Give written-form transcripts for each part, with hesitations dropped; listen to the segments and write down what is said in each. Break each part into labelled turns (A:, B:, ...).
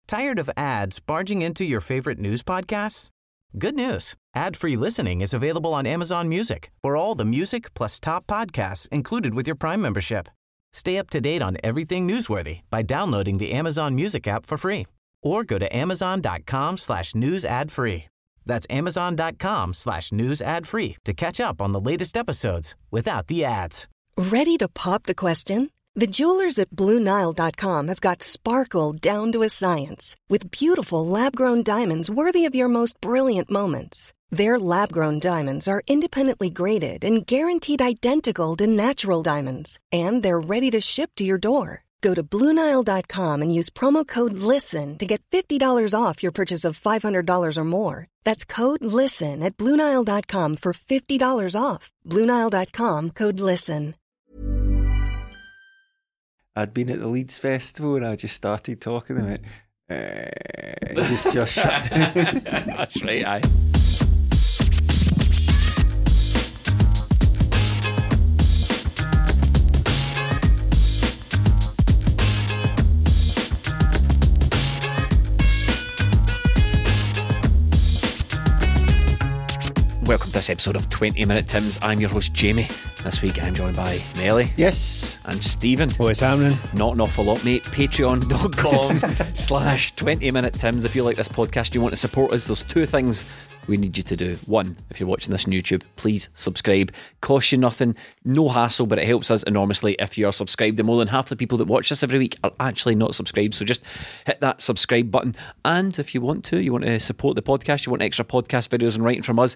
A: Tired of ads barging into your favorite news podcasts? Good news. Ad-free listening is available on Amazon Music for all the music plus top podcasts included with your Prime membership. Stay up to date on everything newsworthy by downloading the Amazon Music app for free or go to amazon.com/news ad free. That's amazon.com/news ad free to catch up on the latest episodes without the ads.
B: Ready to pop the question? The jewelers at BlueNile.com have got sparkle down to a science with beautiful lab-grown diamonds worthy of your most brilliant moments. Their lab-grown diamonds are independently graded and guaranteed identical to natural diamonds, and they're ready to ship to your door. Go to BlueNile.com and use promo code LISTEN to get $50 off your purchase of $500 or more. That's code LISTEN at BlueNile.com for $50 off. BlueNile.com, code LISTEN.
C: I'd been at the Leeds Festival and I just started talking about just pure shit.
D: That's right, aye. Welcome to this episode of 20 Minute Tims. I'm your host Jamie. This week I'm joined by Melly.
C: Yes.
D: And Stephen.
E: What's happening?
D: Not an awful lot, mate. Patreon.com/20 Minute Tims. If you like this podcast, you want to support us, there's two things we need you to do. One, if you're watching this on YouTube, please subscribe. Costs you nothing, no hassle, but it helps us enormously if you are subscribed. And more than half the people that watch this every week are actually not subscribed, so just hit that subscribe button. And if you want to support the podcast, you want extra podcast videos and writing from us,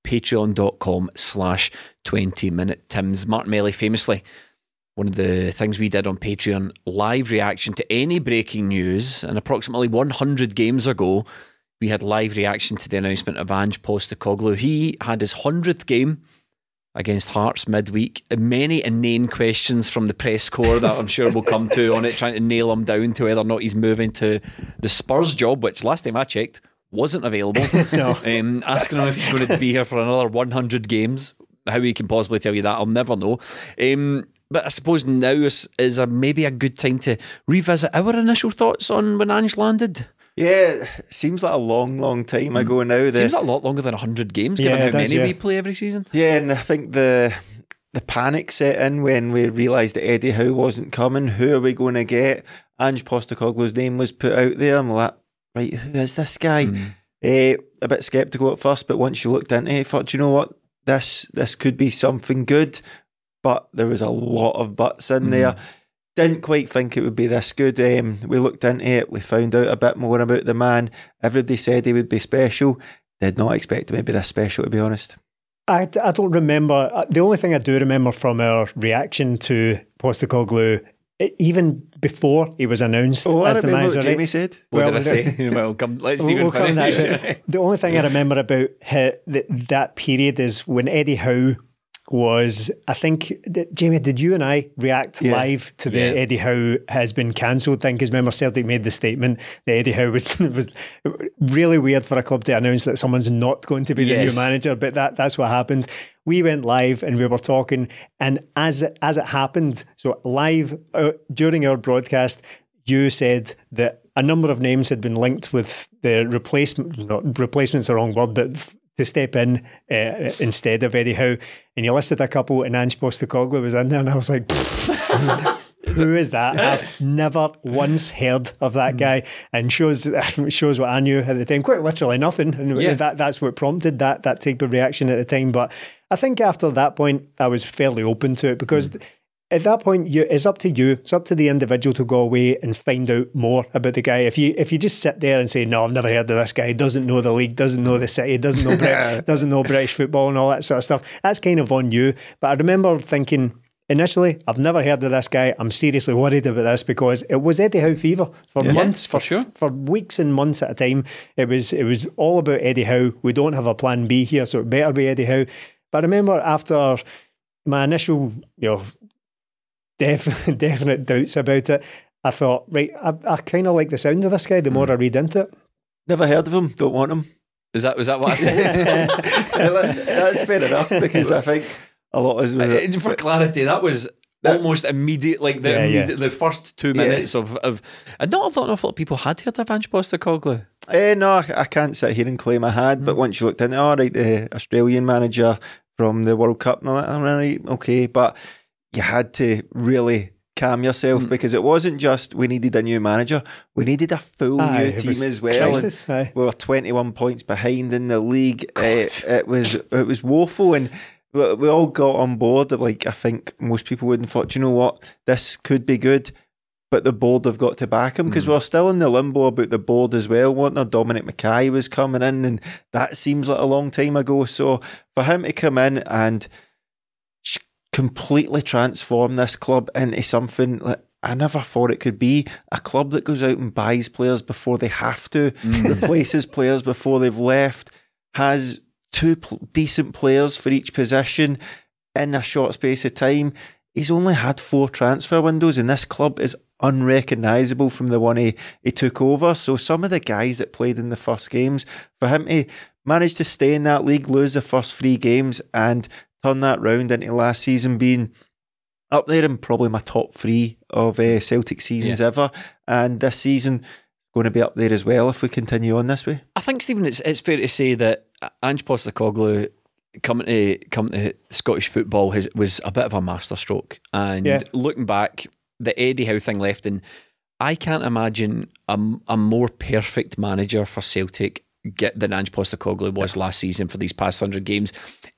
D: patreon.com/20 Minute Tims. Martin Melly famously, one of the things we did on Patreon, live reaction to any breaking news, and approximately 100 games ago we had live reaction to the announcement of Ange Postecoglou. He had his 100th game against Hearts midweek. Many inane questions from the press corps that I'm sure we'll come to on it, trying to nail him down to whether or not he's moving to the Spurs job, which last time I checked wasn't available.
E: No.
D: Asking him if he's going to be here for another 100 games. How he can possibly tell you that, I'll never know. But I suppose now is maybe a good time to revisit our initial thoughts on when Ange landed.
C: Yeah, it seems like a long time ago now.
D: Seems like a lot longer than 100 games, given how many we play every season.
C: Yeah, and I think the panic set in when we realised that Eddie Howe wasn't coming. Who are we going to get? Ange Postecoglou's name was put out there. I'm like, right, who is this guy? A bit sceptical at first, but once you looked into it, I thought, you know what? This could be something good. But there was a lot of buts in there. Didn't quite think it would be this good. We looked into it. We found out a bit more about the man. Everybody said he would be special. Did not expect him to be this special, to be honest.
E: I don't remember. The only thing I do remember from our reaction to Postecoglou, even before he was announced as the manager.
C: What Jamie said.
D: What did I say? Well, let's Stephen finish.
E: The only thing I remember about that period is when Eddie Howe was, I think, Jamie, did you and I react live to the Eddie Howe has been cancelled thing? Because remember, Celtic made the statement that Eddie Howe was really weird for a club to announce that someone's not going to be the new manager, but that's what happened. We went live and we were talking, and as it happened, so live during our broadcast, you said that a number of names had been linked with the replacement's the wrong word, but to step in instead of Eddie Howe, and you listed a couple, and Ange Postecoglou was in there, and I was like, who is that? I've never once heard of that guy, and shows what I knew at the time, quite literally nothing, and that's what prompted that type of reaction at the time. But I think after that point I was fairly open to it, because at that point, it's up to you. It's up to the individual to go away and find out more about the guy. If you just sit there and say, "No, I've never heard of this guy," doesn't know the league, doesn't know the city, doesn't know British football and all that sort of stuff, that's kind of on you. But I remember thinking initially, I've never heard of this guy. I'm seriously worried about this, because it was Eddie Howe fever for months, for weeks and months at a time. It was all about Eddie Howe. We don't have a plan B here, so it better be Eddie Howe. But I remember after my initial, definite doubts about it, I thought, right, I kind of like the sound of this guy the more I read into it.
C: Never heard of him, don't want him.
D: Was that what I said?
C: That's fair enough, because I think a lot of
D: for clarity, that was almost immediate, like the first 2 minutes of and not an awful lot of people had heard of Ange Postecoglou.
C: No, I can't sit here and claim I had, but once you looked into the Australian manager from the World Cup, and all that, right, okay, but you had to really calm yourself because it wasn't just we needed a new manager, we needed a full new team as well.
E: Crisis,
C: and we were 21 points behind in the league. It was woeful, and we all got on board. Like, I think most people would have thought, you know what, this could be good, but the board have got to back him, because we're still in the limbo about the board as well. Dominic Mackay was coming in, and that seems like a long time ago. So for him to come in and completely transform this club into something like I never thought it could be, a club that goes out and buys players before they have to, replaces players before they've left, has two decent players for each position in a short space of time. He's only had 4 transfer windows, and this club is unrecognisable from the one he took over. So some of the guys that played in the first games, for him to manage to stay in that league, lose the first 3 games and turn that round into last season being up there in probably my top 3 of Celtic seasons ever, and this season going to be up there as well if we continue on this way.
D: I think, Stephen, it's fair to say that Ange Postecoglou coming to Scottish football was a bit of a masterstroke, and looking back, the Eddie Howe thing left, and I can't imagine a more perfect manager for Celtic than Ange Postecoglou was last season for these past 100 games.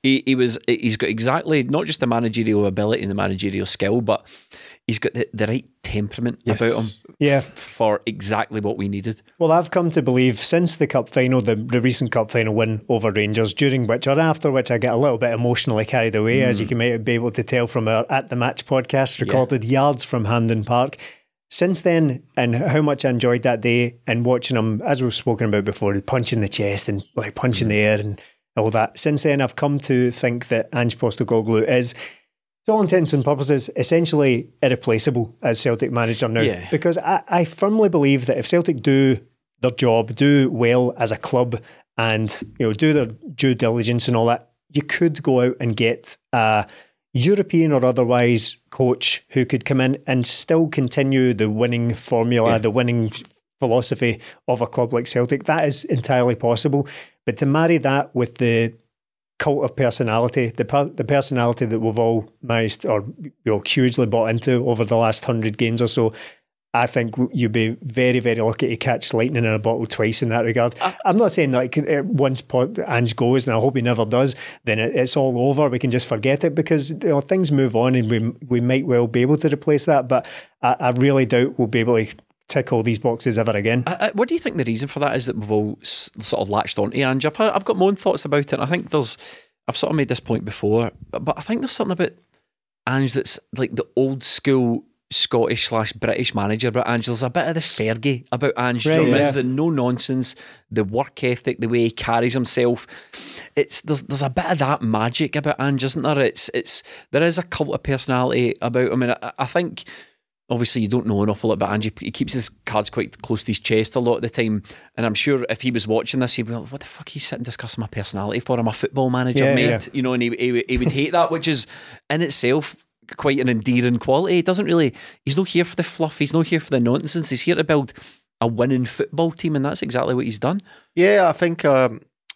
D: He's got exactly not just the managerial ability and the managerial skill, but he's got the right temperament about him for exactly what we needed.
E: Well, I've come to believe since the cup final, the recent cup final win over Rangers, after which I get a little bit emotionally carried away, as you can maybe be able to tell from our At The Match podcast, recorded yards from Hampden Park. Since then, and how much I enjoyed that day, and watching him, as we've spoken about before, punching the chest and like punching the air and all that. Since then, I've come to think that Ange Postecoglou is, to all intents and purposes, essentially irreplaceable as Celtic manager now. Yeah. Because I firmly believe that if Celtic do their job, do well as a club, and do their due diligence and all that, you could go out and get a European or otherwise coach who could come in and still continue the winning formula, the winning philosophy of a club like Celtic. That is entirely possible. But to marry that with the cult of personality, the personality that we've all managed or hugely bought into over the last 100 games or so, I think you'd be very, very lucky to catch lightning in a bottle twice in that regard. I'm not saying like once Ange goes, and I hope he never does, then it's all over. We can just forget it, because things move on, and we might well be able to replace that. But I really doubt we'll be able to tick all these boxes ever again.
D: What do you think the reason for that is, that we've all sort of latched onto Ange? I've got my own thoughts about it. And I think I've sort of made this point before, but I think there's something about Ange that's like the old school Scottish/British manager about Ange. There's a bit of the Fergie about Ange. There's the no nonsense, the work ethic, the way he carries himself. There's a bit of that magic about Ange, isn't there? There is a cult of personality about him. I mean, I think obviously you don't know an awful lot about Ange. He keeps his cards quite close to his chest a lot of the time, and I'm sure if he was watching this, he'd be like, what the fuck are you sitting discussing my personality for? I'm a football manager, mate. And he would hate that, which is in itself quite an endearing quality. He's not here for the fluff, he's not here for the nonsense, he's here to build a winning football team, and that's exactly what he's done.
C: I think a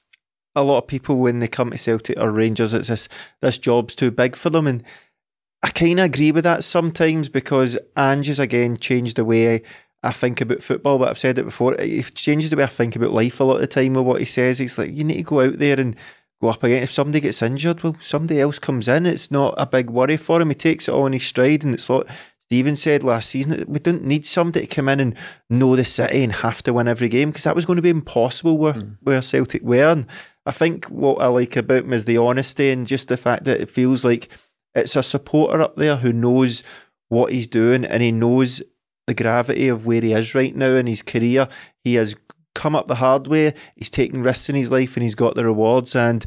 C: lot of people, when they come to Celtic or Rangers, it's this job's too big for them, and I kind of agree with that sometimes, because Ange has again changed the way I think about football. But I've said it before, he changes the way I think about life a lot of the time with what he says. He's like, you need to go out there and go up again. If somebody gets injured, well, somebody else comes in. It's not a big worry for him. He takes it all in his stride, and it's what Stephen said last season. We don't need somebody to come in and know the city and have to win every game, because that was going to be impossible where Celtic were. And I think what I like about him is the honesty, and just the fact that it feels like it's a supporter up there who knows what he's doing, and he knows the gravity of where he is right now in his career. He has come up the hard way, he's taken risks in his life, and he's got the rewards. And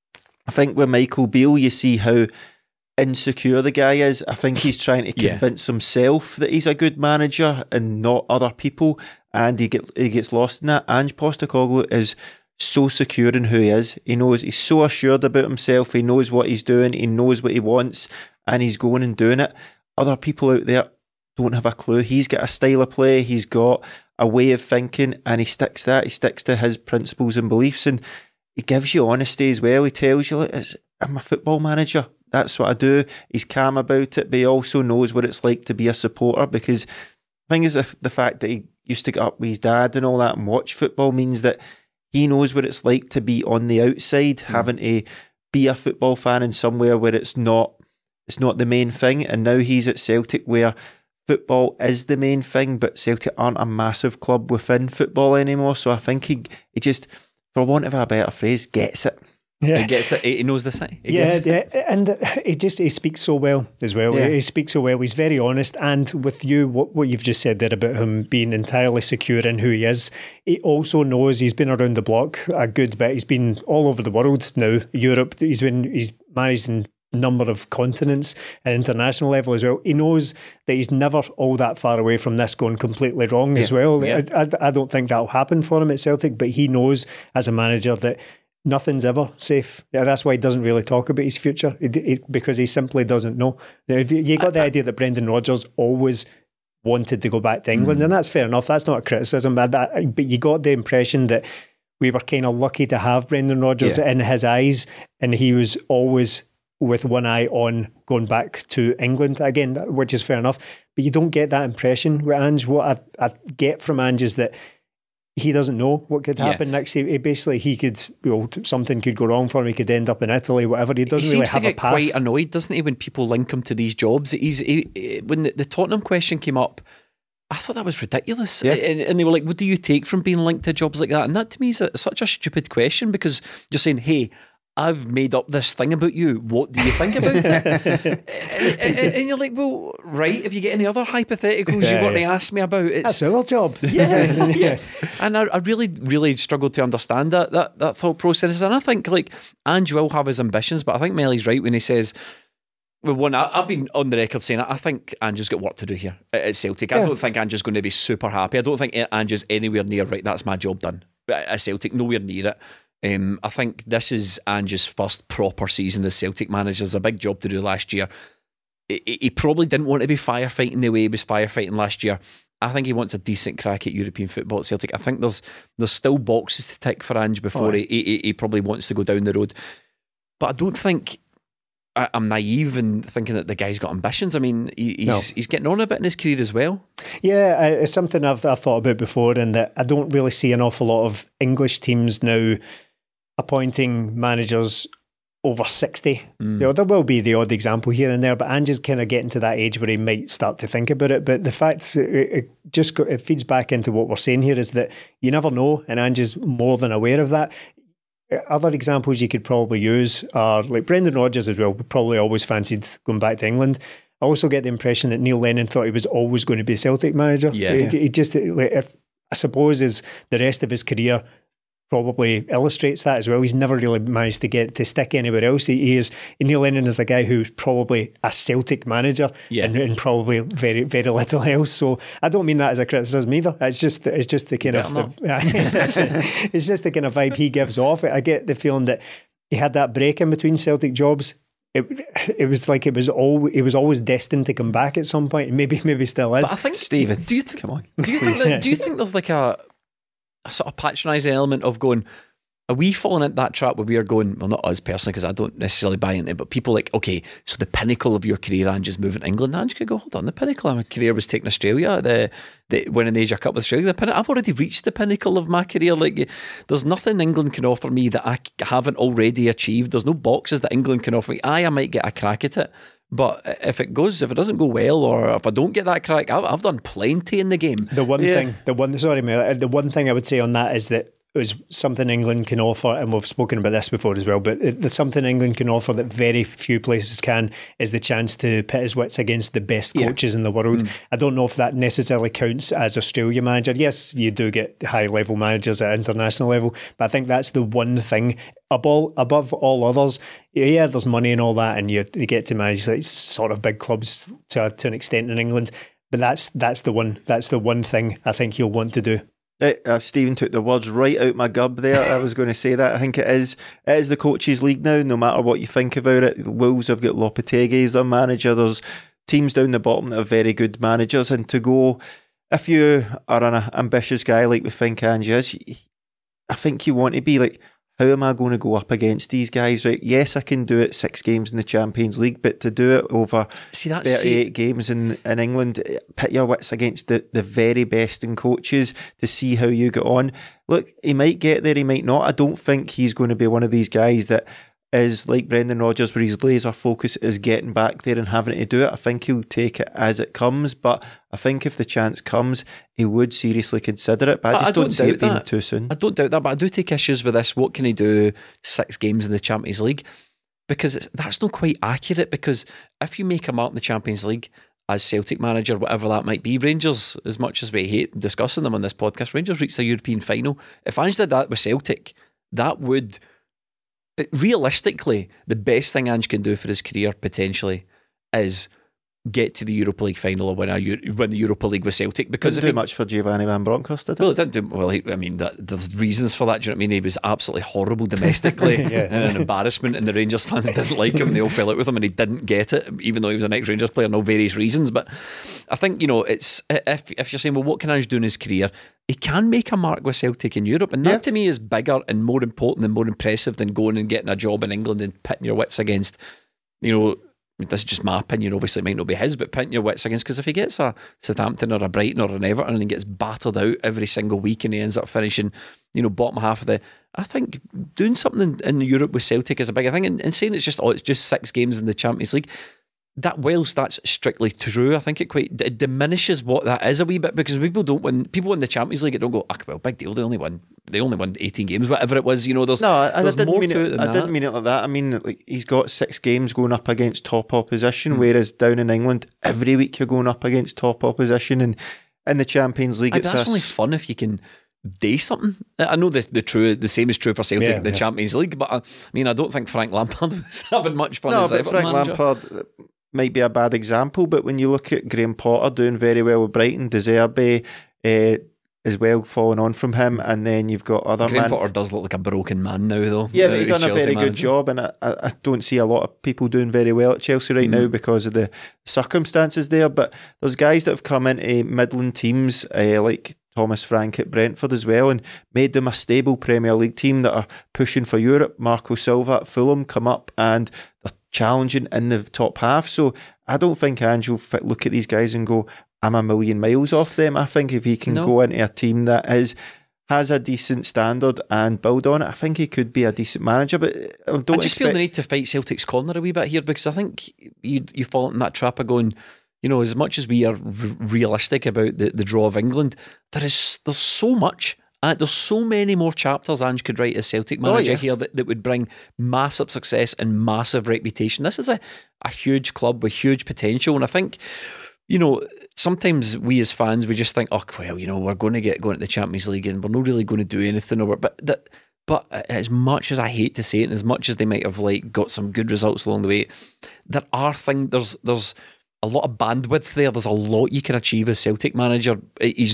C: I think with Michael Beale, you see how insecure the guy is. I think he's trying to convince himself that he's a good manager and not other people, and he gets lost in that. Ange Postecoglou is so secure in who he is. He knows, he's so assured about himself, he knows what he's doing, he knows what he wants, and he's going and doing it. other people out there don't have a clue. He's got a style of play, he's got a way of thinking, and he sticks to his principles and beliefs, and he gives you honesty as well. He tells you, like, I'm a football manager, that's what I do. He's calm about it, but he also knows what it's like to be a supporter, because the thing is, the fact that he used to get up with his dad and all that and watch football means that he knows what it's like to be on the outside, having to be a football fan in somewhere where it's not the main thing. And now he's at Celtic, where football is the main thing, but Celtic aren't a massive club within football anymore. So I think he just, for want of a better phrase, gets it.
D: Yeah. He gets it. He knows the thing.
E: And he speaks so well as well. Yeah. He speaks so well. He's very honest. And with you, what you've just said there about him being entirely secure in who he is, he also knows he's been around the block a good bit. He's been all over the world now, Europe. He's managed in a number of continents at international level as well. He knows that he's never all that far away from this going completely wrong as well. Yeah. I don't think that'll happen for him at Celtic, but he knows as a manager that nothing's ever safe. Yeah, that's why he doesn't really talk about his future, because he simply doesn't know. You got the idea that Brendan Rodgers always wanted to go back to England, and that's fair enough. That's not a criticism, but you got the impression that we were kind of lucky to have Brendan Rodgers in his eyes, and he was always with one eye on going back to England again, which is fair enough. But you don't get that impression with Ange. What I get from Ange is that he doesn't know what could happen next. He could, something could go wrong for him. He could end up in Italy, whatever. He doesn't really have a path.
D: He seems to get quite annoyed, doesn't he, when people link him to these jobs? When the Tottenham question came up, I thought that was ridiculous. Yeah. And they were like, what do you take from being linked to jobs like that? And that to me is such a stupid question, because you're saying, hey, I've made up this thing about you. What do you think about it? and you're like, well, right, if you get any other hypotheticals you want to ask me about,
E: that's our job.
D: Yeah. And I really, really struggled to understand that thought process. And I think, like, Ange will have his ambitions, but I think Melly's right when he says, well, one, I've been on the record saying I think Ange's got work to do here at Celtic. I don't think Ange's going to be super happy. I don't think Ange's anywhere near, right, that's my job done. At Celtic, nowhere near it. I think this is Ange's first proper season as Celtic manager. There's a big job to do last year. He probably didn't want to be firefighting the way he was firefighting last year. I think he wants a decent crack at European football at Celtic. I think there's still boxes to tick for Ange before he probably wants to go down the road. But I don't think I'm naive in thinking that the guy's got ambitions. I mean, he's getting on a bit in his career as well.
E: Yeah, it's something I've thought about before, and that I don't really see an awful lot of English teams now appointing managers over 60. There will be the odd example here and there, but Ange's kind of getting to that age where he might start to think about it. But the fact it feeds back into what we're saying here is that you never know, and Ange's more than aware of that. Other examples you could probably use are like Brendan Rodgers as well. Probably always fancied going back to England. I also get the impression that Neil Lennon thought he was always going to be a Celtic manager. He just, if I suppose, is the rest of his career probably illustrates that as well. He's never really managed to get to stick anywhere else. Neil Lennon is a guy who's probably a Celtic manager and probably very, very little else. So I don't mean that as a criticism either. It's just the kind of it's just the kind of vibe he gives off. I get the feeling that he had that break in between Celtic jobs. It was like he was always destined to come back at some point, and maybe still is.
D: But I think,
C: Stephen,
D: come on. Do you think there's like a sort of patronising element of going, are we falling into that trap where we are going, well, not us personally, because I don't necessarily buy into it, but people like, okay, so the pinnacle of your career, Ange, is moving to England. Ange could go, hold on, the pinnacle of my career was taking Australia, the winning the Asia Cup with Australia. I've already reached the pinnacle of my career. Like, there's nothing England can offer me that I haven't already achieved. There's no boxes that England can offer me. I might get a crack at it, but if it doesn't go well, or if I don't get that crack, I've done plenty in the game.
E: The one thing I would say on that is that it was something England can offer, and we've spoken about this before as well, but there's something England can offer that very few places can, is the chance to pit his wits against the best coaches in the world. I don't know if that necessarily counts as Australia manager. Yes, you do get high level managers at international level, but I think that's the one thing above all others. Yeah, there's money and all that, and you get to manage like sort of big clubs to an extent in England, but that's the one thing I think he'll want to do.
C: Stephen took the words right out my gub there. I was going to say that. I think it is the coaches' league now, no matter what you think about it. Wolves have got Lopetegui as their manager. There's teams down the bottom that are very good managers, and to go, if you are an ambitious guy like we think Ange is, I think you want to be like, how am I going to go up against these guys? Right? Yes, I can do it 6 games in the Champions League, but to do it over 38 games in England, pit your wits against the very best in coaches to see how you get on. Look, he might get there, he might not. I don't think he's going to be one of these guys that is like Brendan Rodgers, where his laser focus is getting back there and having to do it. I think he'll take it as it comes, but I think if the chance comes, he would seriously consider it. But I just don't see it being too soon.
D: I don't doubt that, but I do take issues with this. What can he do 6 games in the Champions League? Because that's not quite accurate, because if you make a mark in the Champions League as Celtic manager, whatever that might be, Rangers, as much as we hate discussing them on this podcast, Rangers reached the European final. If Ange did that with Celtic, that would... Realistically, the best thing Ange can do for his career potentially is get to the Europa League final or win the Europa League with Celtic. Because
C: didn't do much for Giovanni Van Bronckhorst, did it?
D: Well, it didn't do well. I mean, there's reasons for that. Do you know what I mean? He was absolutely horrible domestically and an embarrassment, and the Rangers fans didn't like him, and they all fell out with him, and he didn't get it, even though he was an ex-Rangers player, and various reasons. But I think, it's if you're saying, well, what can Ange do in his career? He can make a mark with Celtic in Europe, and that to me is bigger and more important and more impressive than going and getting a job in England and pitting your wits against, this is just my opinion, obviously it might not be his, but pitting your wits against, because if he gets a Southampton or a Brighton or an Everton and he gets battered out every single week and he ends up finishing, bottom half of I think doing something in Europe with Celtic is a bigger thing, and saying it's just 6 games in the Champions League, that whilst that's strictly true, I think it diminishes what that is a wee bit, because people win the Champions League, don't go, well, big deal, they only won 18 games, whatever it was, there's more to it than that.
C: I didn't mean it like that. I mean, like, he's got 6 games going up against top opposition, whereas down in England, every week you're going up against top opposition, and in the Champions League,
D: that's only fun if you can do something. I know the same is true for Celtic in the Champions League, but I don't think Frank Lampard was having much fun as Everton
C: Frank
D: manager.
C: Lampard might be a bad example, but when you look at Graham Potter doing very well with Brighton, De Zerbi as well following on from him, and then you've got other
D: Graham Potter does look like a broken man now, though.
C: Yeah, but he's done a very good job, and I don't see a lot of people doing very well at Chelsea right now because of the circumstances there, but there's guys that have come into Midland teams like Thomas Frank at Brentford as well, and made them a stable Premier League team that are pushing for Europe. Marco Silva at Fulham come up and they're challenging in the top half. So I don't think Ange will look at these guys and go, I'm a million miles off them. I think if he can go into a team that has a decent standard and build on it, I think he could be a decent manager. But I just
D: feel the need to fight Celtic's corner a wee bit here, because I think you fall into that trap of going, as much as we are realistic about the draw of England, there's so much. There's so many more chapters Ange could write as Celtic manager here that would bring massive success and massive reputation. This is a huge club with huge potential, and I think, sometimes we as fans, we just think, we're going to get going to the Champions League and we're not really going to do anything. But as much as I hate to say it, and as much as they might have got some good results along the way, there are things. There's a lot of bandwidth there. There's a lot you can achieve as Celtic manager. He's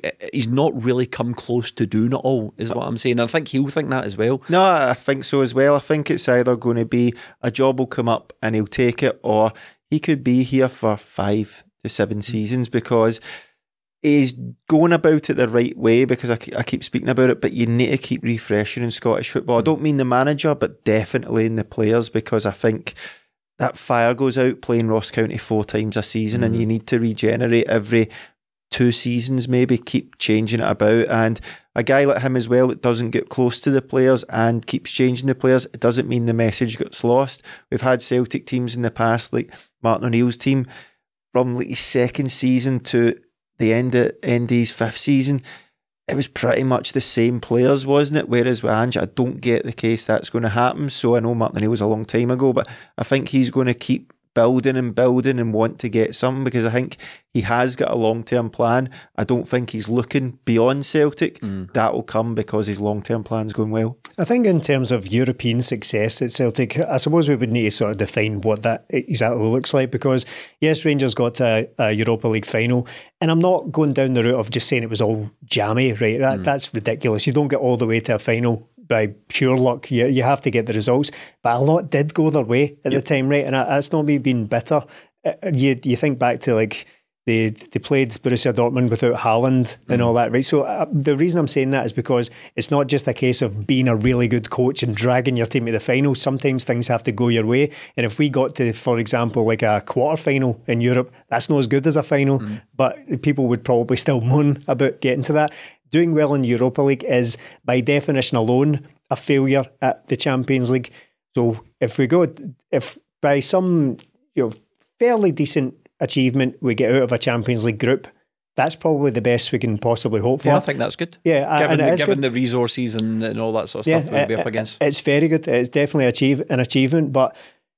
D: not really come close to doing it all, is what I'm saying. And I think he'll think that as well.
C: No, I think so as well. I think it's either going to be a job will come up and he'll take it, or he could be here for 5 to 7 seasons, because he's going about it the right way, because I keep speaking about it, but you need to keep refreshing in Scottish football. I don't mean the manager, but definitely in the players, because I think that fire goes out playing Ross County 4 times a season, and you need to regenerate every 2 seasons, maybe keep changing it about. And a guy like him as well that doesn't get close to the players and keeps changing the players, it doesn't mean the message gets lost. We've had Celtic teams in the past, like Martin O'Neill's team, from his 2nd season to the end of his 5th season, it was pretty much the same players, wasn't it? Whereas with Ange, I don't get the case that's going to happen. So I know Martin O'Neill was a long time ago, but I think he's going to keep building and want to get something, because I think he has got a long-term plan. I don't think he's looking beyond Celtic. That will come because his long-term plan's going well.
E: I think in terms of European success at Celtic, I suppose we would need to sort of define what that exactly looks like, because yes, Rangers got to a Europa League final, and I'm not going down the route of just saying it was all jammy, right? That's ridiculous. You don't get all the way to a final by pure luck. You have to get the results, but a lot did go their way at the time, right? And that's not me being bitter. you think back to like they played Borussia Dortmund without Haaland and all that, right? So the reason I'm saying that is because it's not just a case of being a really good coach and dragging your team to the final. Sometimes things have to go your way. And if we got to, for example, like a quarter final in Europe, that's not as good as a final, but people would probably still moan about getting to that. Doing well in Europa League is, by definition alone, a failure at the Champions League. So if by some fairly decent achievement we get out of a Champions League group, that's probably the best we can possibly hope for.
D: Yeah, I think that's good.
E: Yeah,
D: given the resources and all that sort of stuff we'll be up against.
E: It's very good. It's definitely an achievement, but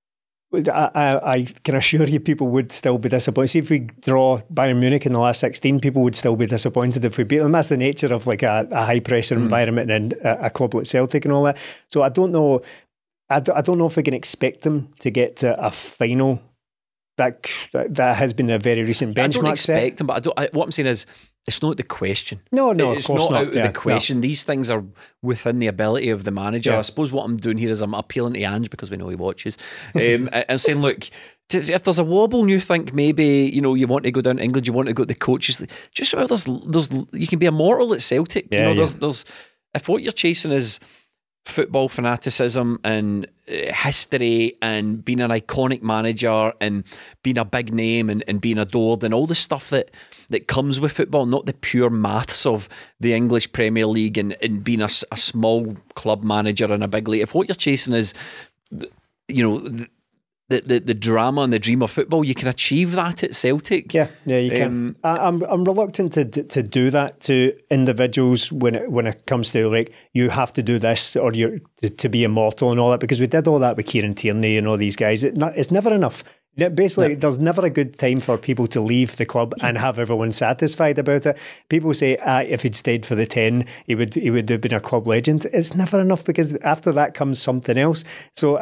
E: I can assure you people would still be disappointed. See, if we draw Bayern Munich in the last 16, people would still be disappointed if we beat them. That's the nature of like a high pressure environment and a club like Celtic and all that. So I don't know if we can expect them to get to a final. That has been a very recent benchmark. I
D: don't expect them, but what I'm saying is it's not the question.
E: No,
D: it's
E: of course
D: not out of the question.
E: No.
D: These things are within the ability of the manager. I suppose what I'm doing here is I'm appealing to Ange because we know he watches. I'm saying, look, if there's a wobble and you think maybe you want to go down to England, you want to go to the coaches, just remember there's you can be immortal at Celtic. There's if what you're chasing is football fanaticism and history and being an iconic manager and being a big name and being adored and all the stuff that comes with football, not the pure maths of the English Premier League and being a small club manager in a big league. If what you're chasing is the drama and the dream of football, you can achieve that at Celtic.
E: Yeah, you can. I'm reluctant to do that to individuals when it comes to like you have to do this or you're to be immortal and all that, because we did all that with Kieran Tierney and all these guys. It's never enough. Basically, there's never a good time for people to leave the club and have everyone satisfied about it. People say, if he'd stayed for the 10, he would have been a club legend. It's never enough, because after that comes something else. So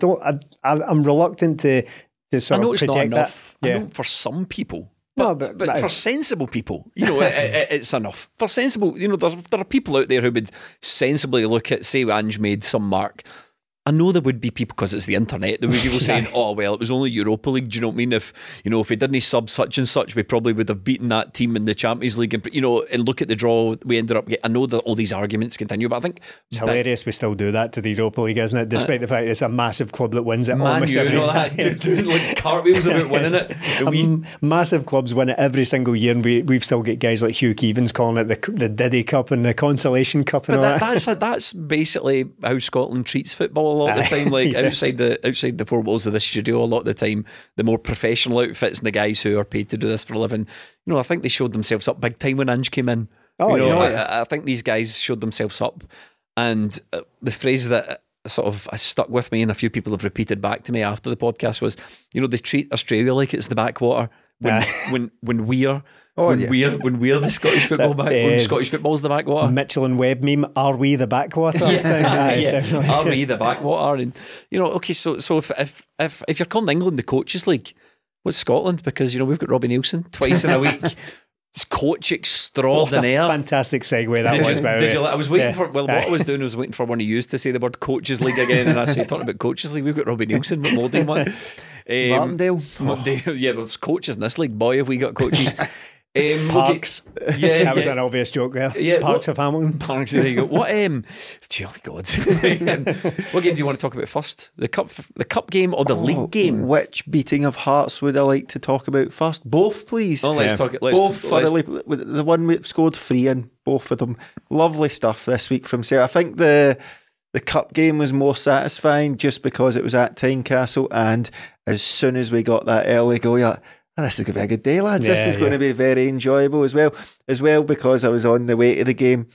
E: I'm reluctant to sort of project that.
D: I know for some people. But for sensible people, it's enough. For sensible, there are people out there who would sensibly look at, say, Ange made some mark. I know there would be people, because it's the internet, there would be people saying, oh, well, it was only Europa League. Do you know what I mean? If he didn't sub such and such, we probably would have beaten that team in the Champions League. And, and look at the draw we ended up getting. I know that all these arguments continue, but I think
E: it's hilarious we still do that to the Europa League, isn't it? Despite the fact it's a massive club that wins it almost every year.
D: Doing like cartwheels about winning it.
E: Massive clubs win it every single year, and we've still got guys like Hugh Keevins calling it the Diddy Cup and the Consolation Cup and all that.
D: That's basically how Scotland treats football a lot of the time. Like outside the four walls of the studio, a lot of the time, the more professional outfits and the guys who are paid to do this for a living, I think they showed themselves up big time when Ange came in. I think these guys showed themselves up, and the phrase that sort of has stuck with me and a few people have repeated back to me after the podcast was, they treat Australia like it's the backwater when we're the Scottish football when Scottish football's the backwater.
E: Mitchell and Webb meme, are we the backwater?
D: Are we the backwater? And okay, so if you're calling England the coaches league, what's Scotland? Because we've got Robbie Nielsen twice in a week. It's coach extraordinaire.
E: What a fantastic segue that was.
D: I was waiting for. Well, what I was doing was waiting for one of you to say the word coaches league again, and I said, talking about coaches league, we've got Robbie Nielsen, but Molding one.
C: Martindale.
D: Yeah, well, it's coaches in this league. Boy, have we got coaches.
E: Parks. That was an obvious joke there. Yeah, Parks of Hamilton.
D: Parks, there you go. What? Oh my God. What game do you want to talk about first? The cup game or the league game?
C: Which beating of hearts would I like to talk about first? Both, please.
D: Let's talk.
C: Both thoroughly. The one we scored 3 in, both of them. Lovely stuff this week from Sarah. I think the cup game was more satisfying just because it was at Tynecastle, and as soon as we got that early goal, you're like, this is going to be a good day, lads. This is going to be very enjoyable as well because I was on the way to the game.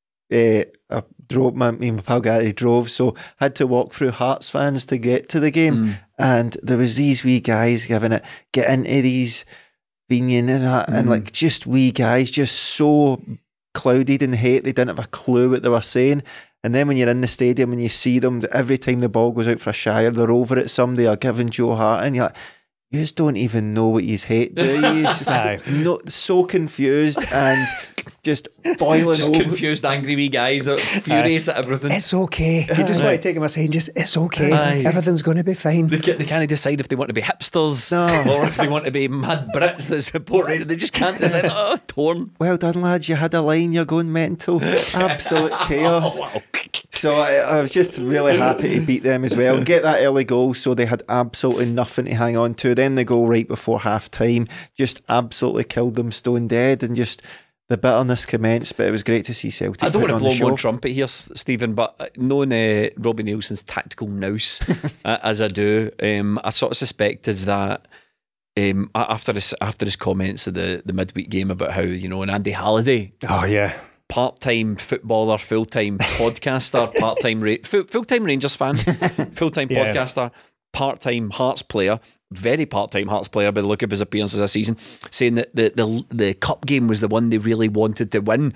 C: I drove, me and my pal Gary drove, so had to walk through Hearts fans to get to the game, and there was these wee guys get into these Fenian and that, and like just wee guys, just so clouded in hate, they didn't have a clue what they were saying. And then when you're in the stadium and you see them, every time the ball goes out for a Shire, they're over at somebody or giving Joe Hart, and you're like, you just don't even know what he's hate, do you? Not so confused and just boiling
D: just
C: over.
D: Confused, angry wee guys, furious at everything.
E: It's okay. You just want to take him aside and just, it's okay. Everything's going to be fine.
D: They can't decide if they want to be hipsters or if they want to be mad Brits that support it. They just can't decide. Torn.
C: Well done, lads. You had a line. You're going mental. Absolute chaos.
D: Wow.
C: So I was just really happy to beat them as well and get that early goal, so they had absolutely nothing to hang on to. Then the goal right before half time just absolutely killed them stone dead, and just the bitterness commenced. But it was great to see Celtic.
D: I don't want to blow
C: my
D: one trumpet here, Stephen, but knowing Robbie Nielsen's tactical nous as I do, I sort of suspected that after his comments of the midweek game about how, and Andy Halliday, part-time footballer, full-time podcaster, full-time Rangers fan, full-time podcaster, part-time Hearts player, very part-time Hearts player by the look of his appearances this season, saying that the cup game was the one they really wanted to win.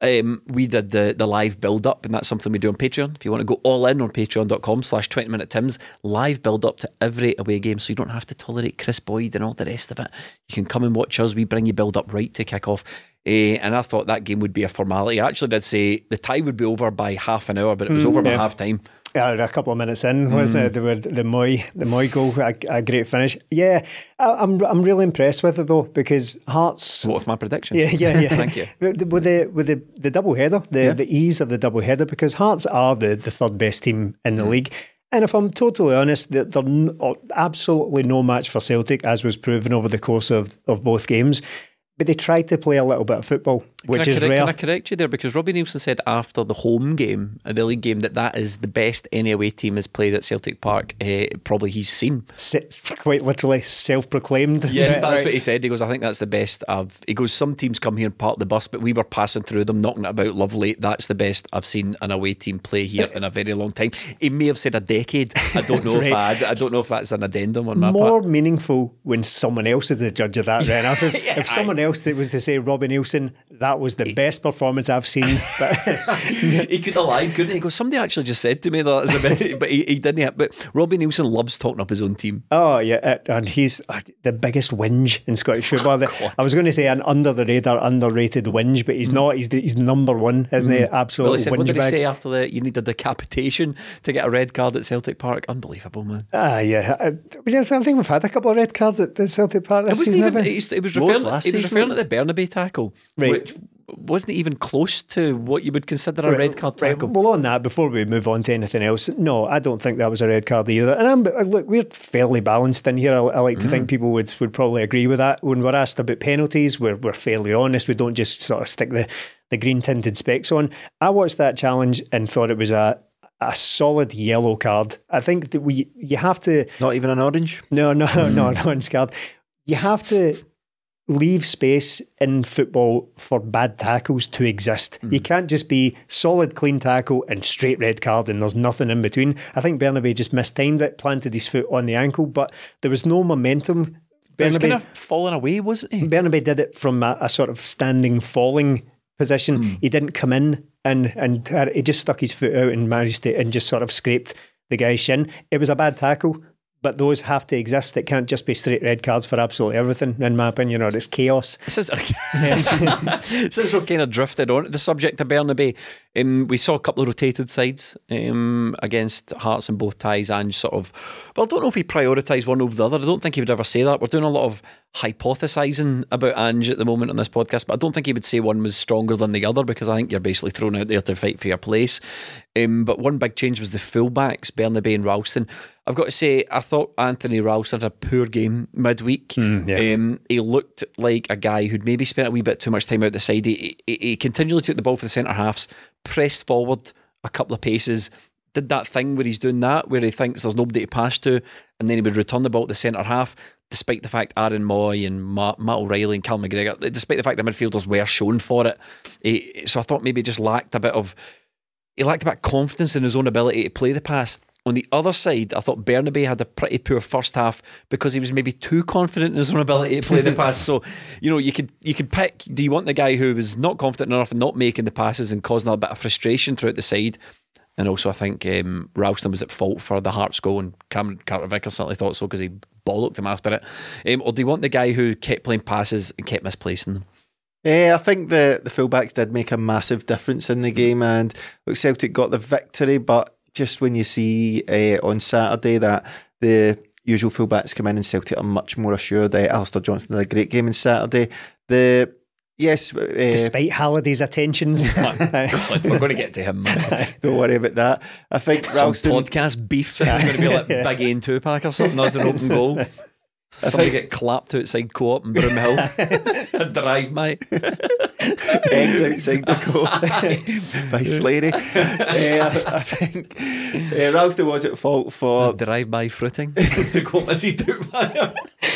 D: We did the live build-up, and that's something we do on Patreon. If you want to go all in on patreon.com/20minutetims, live build-up to every away game, so you don't have to tolerate Chris Boyd and all the rest of it. You can come and watch us. We bring you build-up right to kick off. And I thought that game would be a formality. I actually did say the tie would be over by half an hour, but it was over by half time.
E: A couple of minutes in, wasn't it? The Moy goal, a great finish. Yeah, I'm really impressed with it though, because Hearts.
D: What with my prediction?
E: Yeah.
D: Thank you.
E: With the double header, the ease of the double header, because Hearts are the third best team in the league. And if I'm totally honest, they're absolutely no match for Celtic, as was proven over the course of both games. But they tried to play a little bit of football, which is rare.
D: Can I correct you there? Because Robbie Nielsen said after the home game, the league game, that is the best any away team has played at Celtic Park, probably he's seen.
E: Quite literally self-proclaimed.
D: Yes, that's what he said. He goes, I think that's the best he goes, some teams come here and park the bus, but we were passing through them, knocking it about lovely. That's the best I've seen an away team play here in a very long time. He may have said a decade. I don't know I don't know if that's an addendum on my part.
E: More meaningful when someone else is the judge of that, Ren. If someone else that was to say Robbie Nielsen, that was the best performance I've seen. But
D: he could have lied, couldn't he? He goes, somebody actually just said to me that, but he didn't. But Robbie Nielsen loves talking up his own team.
E: Oh yeah, and he's the biggest whinge in Scottish football. I was going to say an under the radar, underrated whinge, but he's not. He's number one, isn't he? Absolutely.
D: What did he say after you needed decapitation to get a red card at Celtic Park? Unbelievable, man.
E: Yeah. I think we've had a couple of red cards at the Celtic Park this season.
D: He was referring to the Bernabei tackle, which wasn't even close to what you would consider a red card tackle.
E: Well, on that, before we move on to anything else, no, I don't think that was a red card either. And look, we're fairly balanced in here. I like to think people would probably agree with that. When we're asked about penalties, we're fairly honest. We don't just sort of stick the green tinted specs on. I watched that challenge and thought it was a solid yellow card. I think that you have to...
C: Not even an orange?
E: No, an orange card. You have to leave space in football for bad tackles to exist. You can't just be solid, clean tackle and straight red card and there's nothing in between. I think Bernabei just mistimed it, planted his foot on the ankle, but there was no momentum.
D: He was kind of falling away, wasn't he?
E: Bernabei did it from a sort of standing, falling position. He didn't come in and he just stuck his foot out and managed to, and just sort of scraped the guy's shin. It was a bad tackle, but those have to exist. It can't just be straight red cards for absolutely everything, in my opinion, or it's chaos.
D: Since we've kind of drifted on the subject of Bernabei, we saw a couple of rotated sides against Hearts in both ties, and sort of, well, I don't know if he prioritised one over the other. I don't think he would ever say that. We're doing a lot of hypothesising about Ange at the moment on this podcast, but I don't think he would say one was stronger than the other, because I think you're basically thrown out there to fight for your place. But one big change was the fullbacks, Bernabei and Ralston. I've got to say, I thought Anthony Ralston had a poor game midweek. He looked like a guy who'd maybe spent a wee bit too much time out the side. He continually took the ball for the centre halves, pressed forward a couple of paces, did that thing where he's doing that, where he thinks there's nobody to pass to, and then he would return the ball to the centre half, despite the fact Aaron Moy and Matt O'Reilly and Cal McGregor, despite the fact the midfielders were shown for it. So I thought maybe he just lacked a bit of confidence in his own ability to play the pass. On the other side, I thought Bernabei had a pretty poor first half because he was maybe too confident in his own ability to play the pass. So, you could pick, do you want the guy who was not confident enough and not making the passes and causing a bit of frustration throughout the side? And also I think Ralston was at fault for the Hearts goal, and Cameron Carter-Vickers certainly thought so because he bollocked him after it. Or do you want the guy who kept playing passes and kept misplacing them?
C: I think the fullbacks did make a massive difference in the game, and look, Celtic got the victory, but just when you see on Saturday that the usual fullbacks come in and Celtic are much more assured. Alistair Johnston had a great game on Saturday.
E: Despite Halliday's attentions.
D: We're going to get to him, man.
C: Don't worry about that. I think
D: Ralston... podcast beef. This is going to be like Big A and Tupac or something. That's an open goal. Somebody get clapped outside Co-op in Broomhill. Drive, mate.
C: Egged outside the Co-op by Slary. I think Ralston was at fault for
D: drive-by fruiting to quote Mrs. Doubtfire.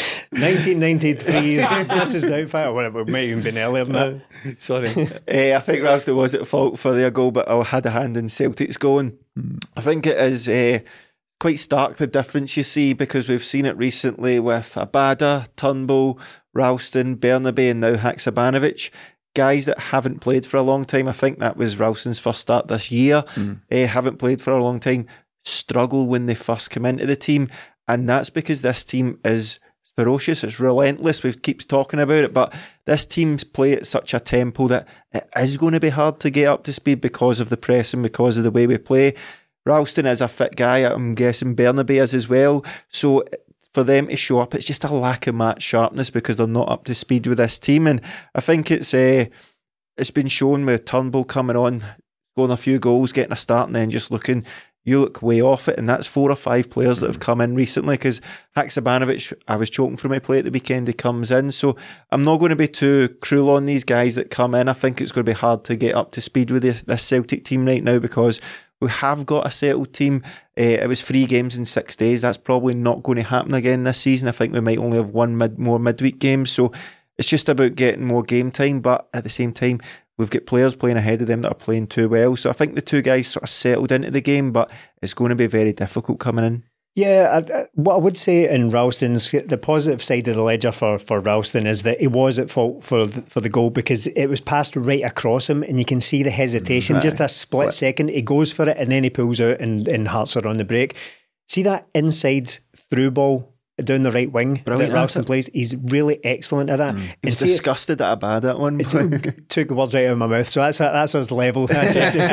E: 1993's Mrs. Doubtfire. Well, it might even been earlier than that.
D: Sorry.
C: I think Ralston was at fault for their goal, but I had a hand in Celtic's going. I think it is quite stark the difference you see, because we've seen it recently with Abada, Turnbull, Ralston, Bernabe and now Haksabanovic, guys that haven't played for a long time. I think that was Ralston's first start this year. Haven't played for a long time, struggle when they first come into the team, and that's because this team is ferocious, it's relentless. We keep talking about it, but this team's play at such a tempo that it is going to be hard to get up to speed because of the press and because of the way we play. Ralston is a fit guy. I'm guessing Bernabe is as well. So for them to show up, it's just a lack of match sharpness because they're not up to speed with this team. And I think it's been shown with Turnbull coming on, scoring a few goals, getting a start, and then just you look way off it. And that's 4 or 5 players that have come in recently, because Haksabanovic, I was choking for my play at the weekend, he comes in. So I'm not going to be too cruel on these guys that come in. I think it's going to be hard to get up to speed with this Celtic team right now, because we have got a settled team. It was 3 games in 6 days. That's probably not going to happen again this season. I think we might only have one more midweek game. So it's just about getting more game time. But at the same time, we've got players playing ahead of them that are playing too well. So I think the 2 guys sort of settled into the game, but it's going to be very difficult coming in.
E: Yeah, what I would say in Ralston's, the positive side of the ledger for Ralston is that he was at fault for the goal, because it was passed right across him and you can see the hesitation, just a split second. He goes for it and then he pulls out and Hearts are on the break. See that inside through ball down the right wing that Ralston plays? He's really excellent at that.
C: He's disgusted at Abada at one point.
E: Took the words right out of my mouth, so that's his level. See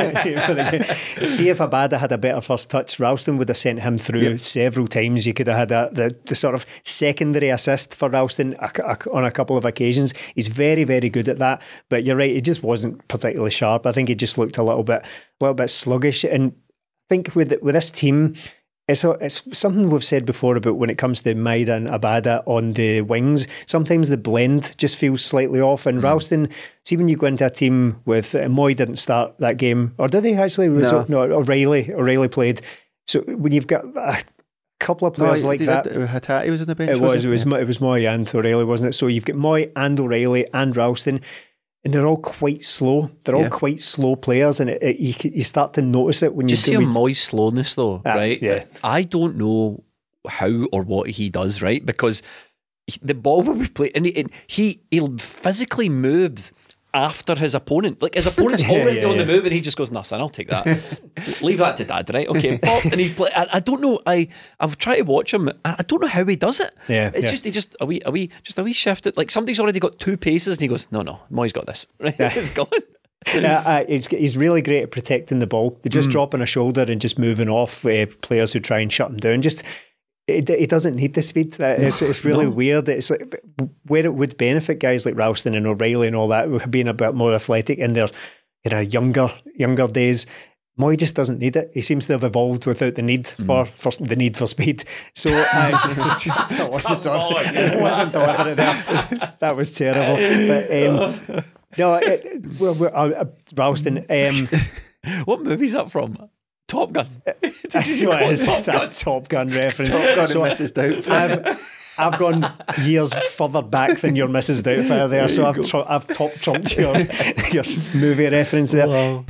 E: if Abada had a better first touch, Ralston would have sent him through several times. You could have had the sort of secondary assist for Ralston on a couple of occasions. He's very, very good at that, but you're right, he just wasn't particularly sharp. I think he just looked a little bit sluggish. And I think with this team, it's something we've said before about when it comes to Maeda and Abada on the wings. Sometimes the blend just feels slightly off. And Ralston, see when you go into a team with Moy didn't start that game, or did he actually? No, O'Reilly played. So when you've got a couple of players like that,
C: Hatate was on the bench.
E: It was Moy and O'Reilly, wasn't it? So you've got Moy and O'Reilly and Ralston. And they're all quite slow. They're all quite slow players, and you start to notice it when you
D: see Moy's slowness, though, right?
E: Yeah.
D: I don't know how or what he does, right? Because the ball will be played, and he physically moves after his opponent. Like his opponent's already on the move, and he just goes, "Nah, son, I'll take that. Leave that to Dad, right? Okay." Pop, and he's play. I don't know. I've tried to watch him. I don't know how he does it.
E: Yeah,
D: he just are we shifted? Like somebody's already got 2 paces, and he goes, "No, Moy's got this." Right? Yeah. It's gone.
E: He's really great at protecting the ball. They're just dropping a shoulder and just moving off players who try and shut him down. Just. He doesn't need the speed. It's really weird. It's like where it would benefit guys like Ralston and O'Reilly and all that, being a bit more athletic in their younger days. Moy just doesn't need it. He seems to have evolved without the need for speed. So I wasn't deliberate there. That was terrible. But Ralston.
D: What movie's that from? Top Gun.
E: That's what it is. It's a Top Gun reference.
C: Top Gun and Mrs. Doubtfire.
E: I've gone years further back than your Mrs. Doubtfire there, so I've top trumped your movie reference there.
C: Wow.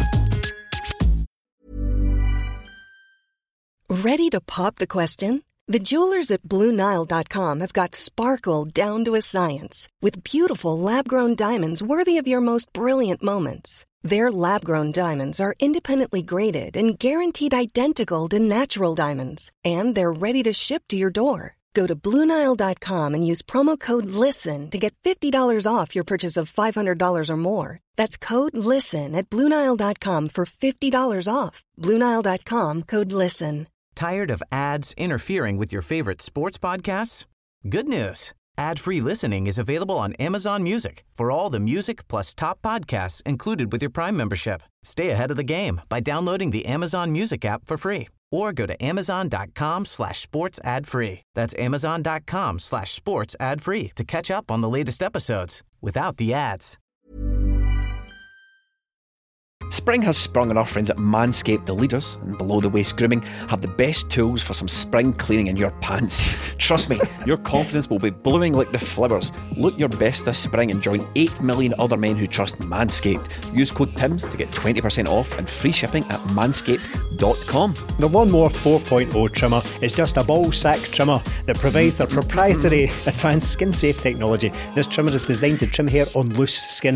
B: Ready to pop the question? The jewelers at BlueNile.com have got sparkle down to a science with beautiful lab-grown diamonds worthy of your most brilliant moments. Their lab-grown diamonds are independently graded and guaranteed identical to natural diamonds, and they're ready to ship to your door. Go to BlueNile.com and use promo code LISTEN to get $50 off your purchase of $500 or more. That's code LISTEN at BlueNile.com for $50 off. BlueNile.com, code LISTEN.
A: Tired of ads interfering with your favorite sports podcasts? Good news. Ad-free listening is available on Amazon Music for all the music plus top podcasts included with your Prime membership. Stay ahead of the game by downloading the Amazon Music app for free or go to amazon.com/sports ad free. That's amazon.com/sports ad free to catch up on the latest episodes without the ads.
D: Spring has sprung and our friends at Manscaped, the leaders in below-the-waist grooming, have the best tools for some spring cleaning in your pants. Trust me, your confidence will be blooming like the flowers. Look your best this spring and join 8 million other men who trust Manscaped. Use code TIMS to get 20% off and free shipping at manscaped.com.
E: The Lawnmower 4.0 trimmer is just a ball sack trimmer that provides their proprietary advanced skin-safe technology. This trimmer is designed to trim hair on loose skin.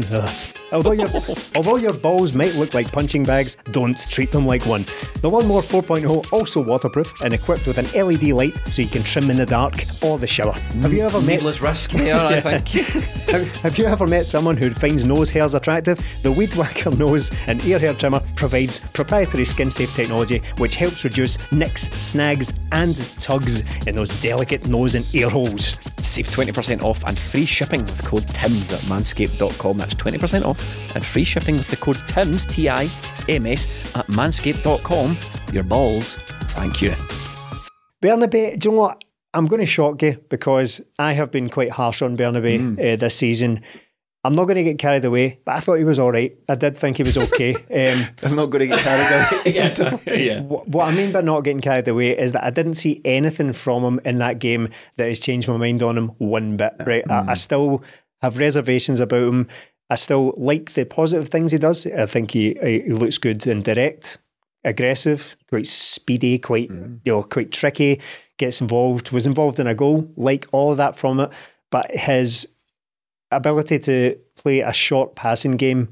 E: Although your balls might look like punching bags, don't treat them like one. The Lawnmower 4.0 also waterproof and equipped with an LED light so you can trim in the dark or the shower. Have you ever met
D: Needless risk there, I think.
E: Have you ever met someone who finds nose hairs attractive? The Weed Whacker nose and ear hair trimmer provides proprietary skin-safe technology which helps reduce nicks, snags and tugs in those delicate nose and ear holes.
D: Save 20% off and free shipping with code TIMS at manscaped.com. That's 20% off and free shipping with the code TIMS, TIMS, at manscaped.com. Your balls, thank you.
E: Bernabei, do you know what? I'm going to shock you because I have been quite harsh on Bernabei this season. I'm not going to get carried away, but I thought he was all right. I did think he was okay.
C: I'm not going to get carried away.
D: Yeah.
E: What I mean by not getting carried away is that I didn't see anything from him in that game that has changed my mind on him one bit. Right? I still have reservations about him. I still like the positive things he does. I think he looks good and direct, aggressive, quite speedy, quite quite tricky. Gets involved, was involved in a goal, like all of that from it. But his ability to play a short passing game,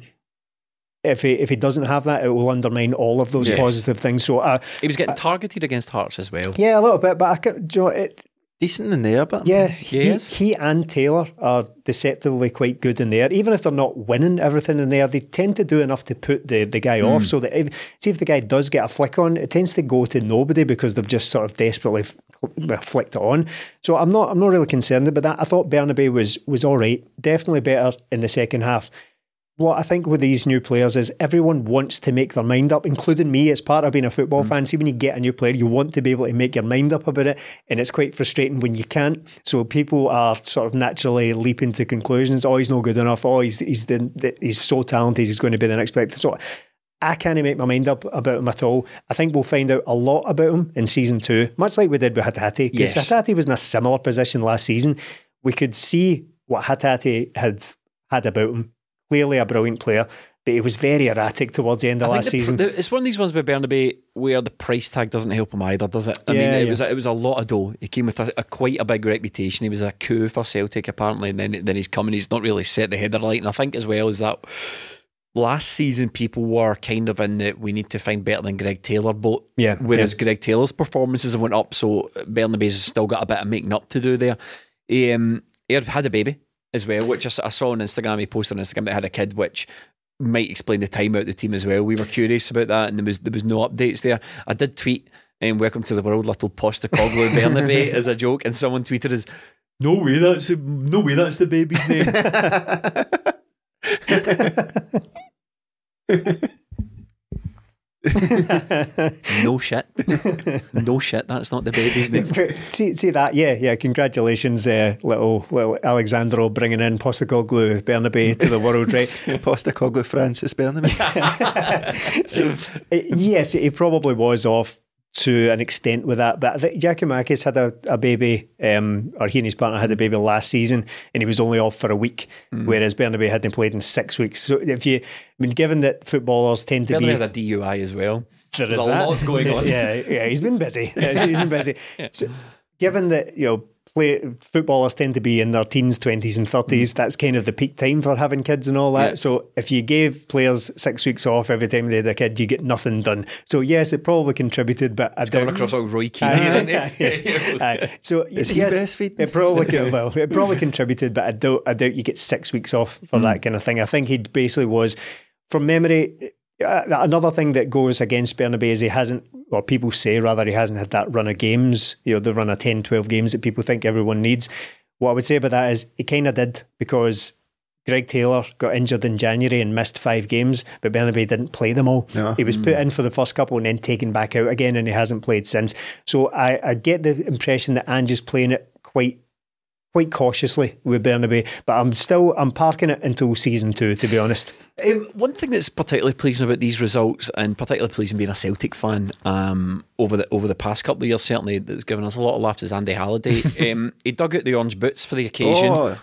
E: if he doesn't have that, it will undermine all of those positive things. So
D: he was getting targeted against Hearts as well.
E: Yeah, a little bit, but
C: decent in there, but
E: yeah, he and Taylor are deceptively quite good in there. Even if they're not winning everything in there, they tend to do enough to put the guy off. So that see if the guy does get a flick on, it tends to go to nobody because they've just sort of desperately flicked it on. So I'm not really concerned about that. I thought Bernabei was all right, definitely better in the second half. What I think with these new players is everyone wants to make their mind up, including me. It's part of being a football fan. See, when you get a new player, you want to be able to make your mind up about it, and it's quite frustrating when you can't. So people are sort of naturally leaping to conclusions. Oh, he's not good enough. Oh, he's so talented. He's going to be the next player. So I can't make my mind up about him at all. I think we'll find out a lot about him in season 2, much like we did with Hatate. Because Hatate was in a similar position last season. We could see what Hatate had about him. Clearly a brilliant player, but he was very erratic towards the end of last season.
D: It's one of these ones with Bernabei where the price tag doesn't help him either, does it? It was a lot of dough. He came with quite a big reputation. He was a coup for Celtic apparently, and then he's come and he's not really set the header light. And I think as well as that, last season people were kind of in the we need to find better than Greg Taylor boat. Whereas Greg Taylor's performances have went up, so Bernabei's still got a bit of making up to do there. He had a baby as well, which I saw on Instagram. He posted on Instagram that he had a kid, which might explain the time out of the team as well. We were curious about that, and there was no updates there. I did tweet welcome to the world, little Postecoglou Bernabei as a joke, and someone tweeted us, no way that's the baby's name. No shit, that's not the baby's name.
E: See that? Yeah. Congratulations, little Alexandro, bringing in Postecoglou Bernabei to the world, right?
C: Postecoglou Francis Bernabei.
E: Yes, he probably was off to an extent with that, but I think Giakoumakis had a baby, or he and his partner had a baby last season, and he was only off for a week, whereas Bernabei hadn't played in 6 weeks. So given that footballers tend to
D: Bernabei had a DUI as well.
E: There's
D: a lot going on.
E: Yeah, he's been busy. He's been busy. So, given that, footballers tend to be in their teens, 20s and 30s, that's kind of the peak time for having kids and all that. Yeah. So if you gave players 6 weeks off every time they had a kid, you get nothing done. So yes, it probably contributed, but I
D: doubt... across all Roy Keane.
E: So
C: is he breastfeeding?
E: It probably contributed, but I doubt you get 6 weeks off for that kind of thing. I think he basically was, from memory... another thing that goes against Bernabeu is he hasn't had that run of games, the run of 10, 12 games that people think everyone needs. What I would say about that is he kind of did, because Greg Taylor got injured in January and missed 5 games, but Bernabeu didn't play them all. No. He was put in for the first couple and then taken back out again, and he hasn't played since. So I get the impression that Ange is playing it quite cautiously with Bernabeu, but I'm parking it until season 2, to be honest.
D: One thing that's particularly pleasing about these results, and particularly pleasing being a Celtic fan over the past couple of years, certainly that's given us a lot of laughs, is Andy Halliday. He dug out the orange boots for the occasion.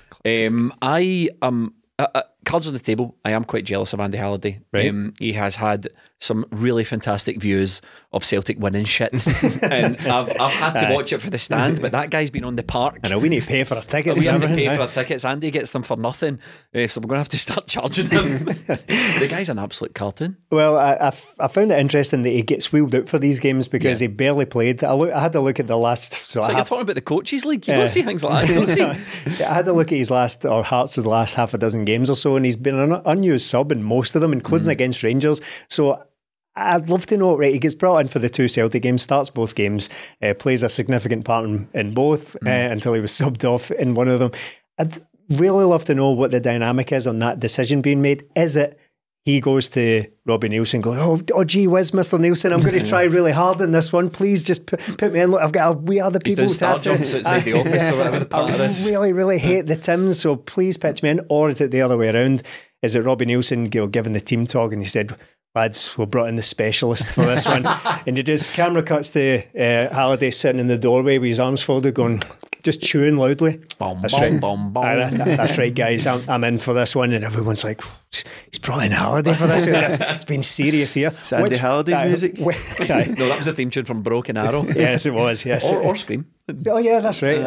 D: Cards on the table, I am quite jealous of Andy Halliday. Right. He has had some really fantastic views of Celtic winning shit, and I've had to watch it for the stand, but that guy's been on the park.
E: I know, we need to pay for our tickets.
D: We have to pay for our tickets. Andy gets them for nothing, so we're going to have to start charging him. The guy's an absolute cartoon.
E: Well, I found it interesting that he gets wheeled out for these games because he barely played. I had to look at the last...
D: So you're talking about the Coaches League? You don't see things like that. You don't see.
E: I had to look at his last half a dozen games or so, and he's been an unused sub in most of them, including against Rangers. So I'd love to know, right, he gets brought in for the 2 Celtic games, starts both games, plays a significant part in both until he was subbed off in one of them. I'd really love to know what the dynamic is on that decision being made. Is it he goes to Robbie Neilson going, oh gee whiz, Mr. Neilson, I'm going to try really hard in this one. Please just put me in. Look, We Are the People tattoo.
D: Outside the office or whatever the part of this.
E: I really hate the Tims, so please pitch me in. Or is it the other way around? Is it Robbie Neilson giving the team talk and he said, lads, we brought in the specialist for this one. And you just, camera cuts to Halliday sitting in the doorway with his arms folded going, just chewing loudly. That's right, guys, I'm in for this one. And everyone's like, he's brought in Halliday for this. It's been serious here.
C: It's Andy Halliday's music.
D: No, that was the theme tune from Broken Arrow.
E: Yes, it was. Yes,
D: or Scream.
E: Oh yeah, that's right.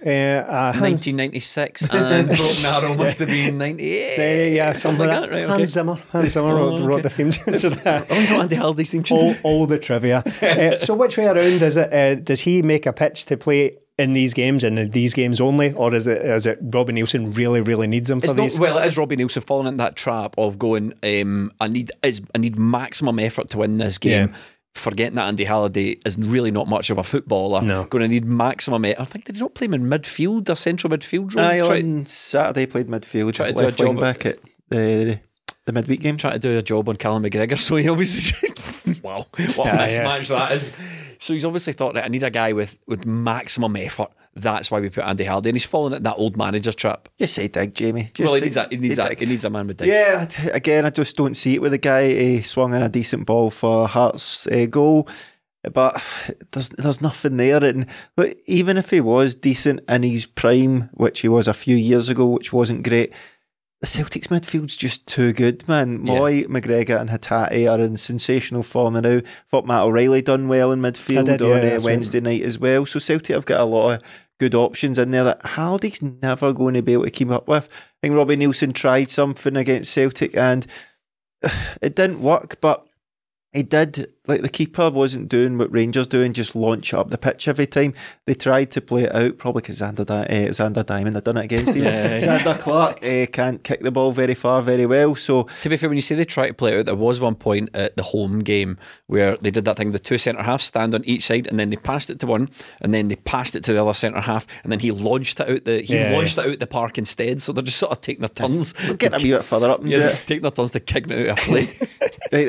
D: 1996 and Broken Arrow must have been 98.
E: Yeah, something like that. Right, okay. Hans Zimmer wrote the theme tune to that.
D: Andy Halliday's theme tune.
E: All the trivia. So which way around is it? Does he make a pitch to play in these games and in these games only, or is it Robbie Neilson really needs him for these?
D: Well, it is Robbie Neilson falling into that trap of going, I need maximum effort to win this game. Yeah. Forgetting that Andy Halliday is really not much of a footballer. No. Going to need maximum effort. I think, did he not play him in midfield, a central midfield role?
C: On Saturday played midfield, left wing back at the midweek game.
D: Trying to do a job on Callum McGregor, so he obviously wow, what a mismatch that is. So he's obviously thought that I need a guy with maximum effort. That's why we put Andy Halliday, and he's fallen at that old manager trap.
C: Just say dig, Jamie.
D: He needs a man with dig.
C: Yeah, again, I just don't see it with the guy. He swung in a decent ball for Hearts' goal, but there's nothing there. And look, even if he was decent in his prime, which he was a few years ago, which wasn't great, the Celtics midfield's just too good, man. Moy, McGregor and Hatate are in sensational form now. Thought Matt O'Reilly done well in midfield on Wednesday night as well. So Celtic have got a lot of good options in there that Halliday's never going to be able to keep up with. I think Robbie Neilson tried something against Celtic and it didn't work, but he did, like the keeper wasn't doing what Rangers doing, just launch up the pitch every time. They tried to play it out, probably because Xander Diamond had done it against him. Xander Clark can't kick the ball very far very well. So
D: to be fair, when you say they try to play it out, there was one point at the home game where they did that thing, the 2 centre halves stand on each side, and then they passed it to one, and then they passed it to the other centre half, and then he launched it out the park instead. So they're just sort of taking their turns.
C: They'll get a wee bit further up and
D: taking their turns to kicking it out of play.
C: Right,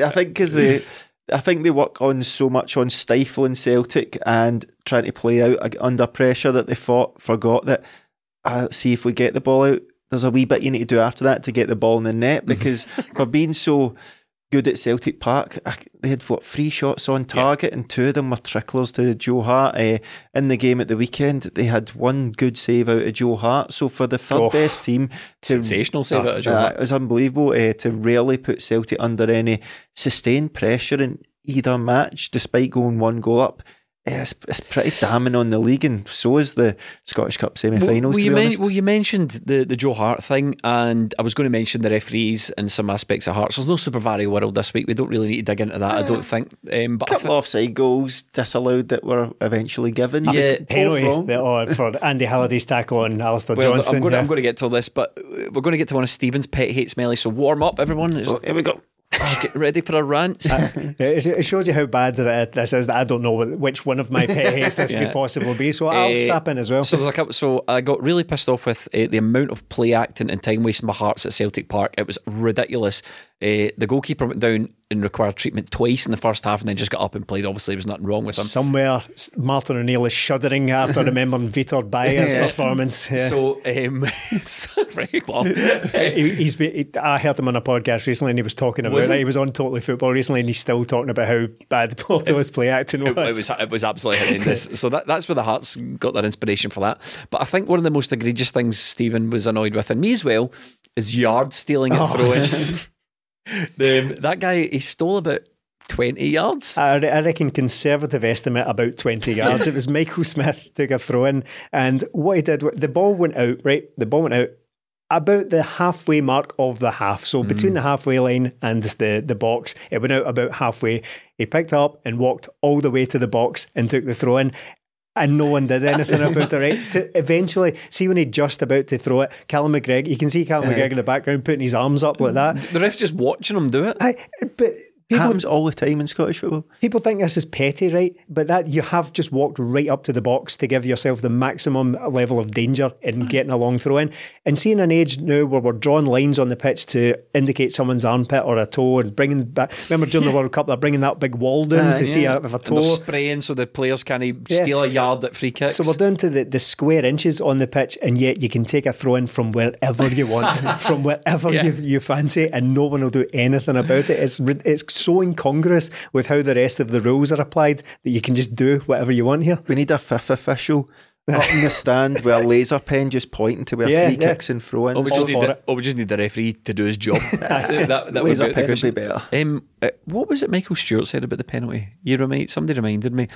C: I think they work on so much on stifling Celtic and trying to play out under pressure that they forgot that see if we get the ball out, there's a wee bit you need to do after that to get the ball in the net, because for being so good at Celtic Park, they had 3 shots on target and 2 of them were tricklers to Joe Hart. In the game at the weekend, they had 1 good save out of Joe Hart. So for the third best team,
D: sensational save out of Joe Hart.
C: It was unbelievable to really put Celtic under any sustained pressure in either match, despite going 1 goal up. it's pretty damning on the league, and so is the Scottish Cup semi-finals.
D: You mentioned the Joe Hart thing, and I was going to mention the referees and some aspects of Hearts. There's no Super Mario World this week. We don't really need to dig into that, I don't think. But
C: a couple of offside goals disallowed that were eventually given.
E: Yeah, penalty for Andy Halliday's tackle on Alistair Johnston.
D: I'm going to get to this, but we're going to get to one of Stephen's pet hate smelly. So warm up, everyone.
C: Here we go.
D: Get ready for a rant.
E: It shows you how bad this is, that I don't know which one of my pet hates this could possibly be, so I'll strap in as well.
D: So I got really pissed off with the amount of play acting and time wasting by Hearts at Celtic Park. It was ridiculous. The goalkeeper went down and required treatment twice in the first half and then just got up and played. Obviously there was nothing wrong with him.
E: Somewhere Martin O'Neill is shuddering after remembering Vitor Baya's performance. Yeah.
D: So right, well,
E: I heard him on a podcast recently and he was talking about it. He was on Totally Football recently and he's still talking about how bad Porto's play acting was.
D: It was absolutely horrendous. So that's where the Hearts got their inspiration for that. But I think one of the most egregious things Stephen was annoyed with, and me as well, is yard stealing at throw-ins. That guy, he stole about 20 yards.
E: I reckon conservative estimate about 20 yards. It was Michael Smith took a throw in, and what he did, the ball went out, right? The ball went out about the halfway mark of the half. So between the halfway line and the box, it went out about halfway. He picked up and walked all the way to the box and took the throw in. And no one did anything about it, right? To eventually, see when he's just about to throw it, Callum McGregor, you can see Callum McGregor in the background putting his arms up like that.
D: The ref's just watching him do it.
C: But happens all the time in Scottish football.
E: People think this is petty, right? But that you have just walked right up to the box to give yourself the maximum level of danger in getting a long throw in. And seeing an age now where we're drawing lines on the pitch to indicate someone's armpit or a toe and bringing back. Remember during the World Cup, they're bringing that big wall down to see if a toe.
D: And they're spraying so the players can't steal a yard at free kicks.
E: So we're down to the square inches on the pitch, and yet you can take a throw in from wherever you want, from wherever you fancy, and no one will do anything about it. It's so incongruous with how the rest of the rules are applied that you can just do whatever you want here.
C: We need a fifth official up in the stand with a laser pen just pointing to where free kicks and throw-ins.
D: We just need the referee to do his job. that
C: laser pen would be better.
D: What was it Michael Stewart said about the penalty? Somebody reminded me.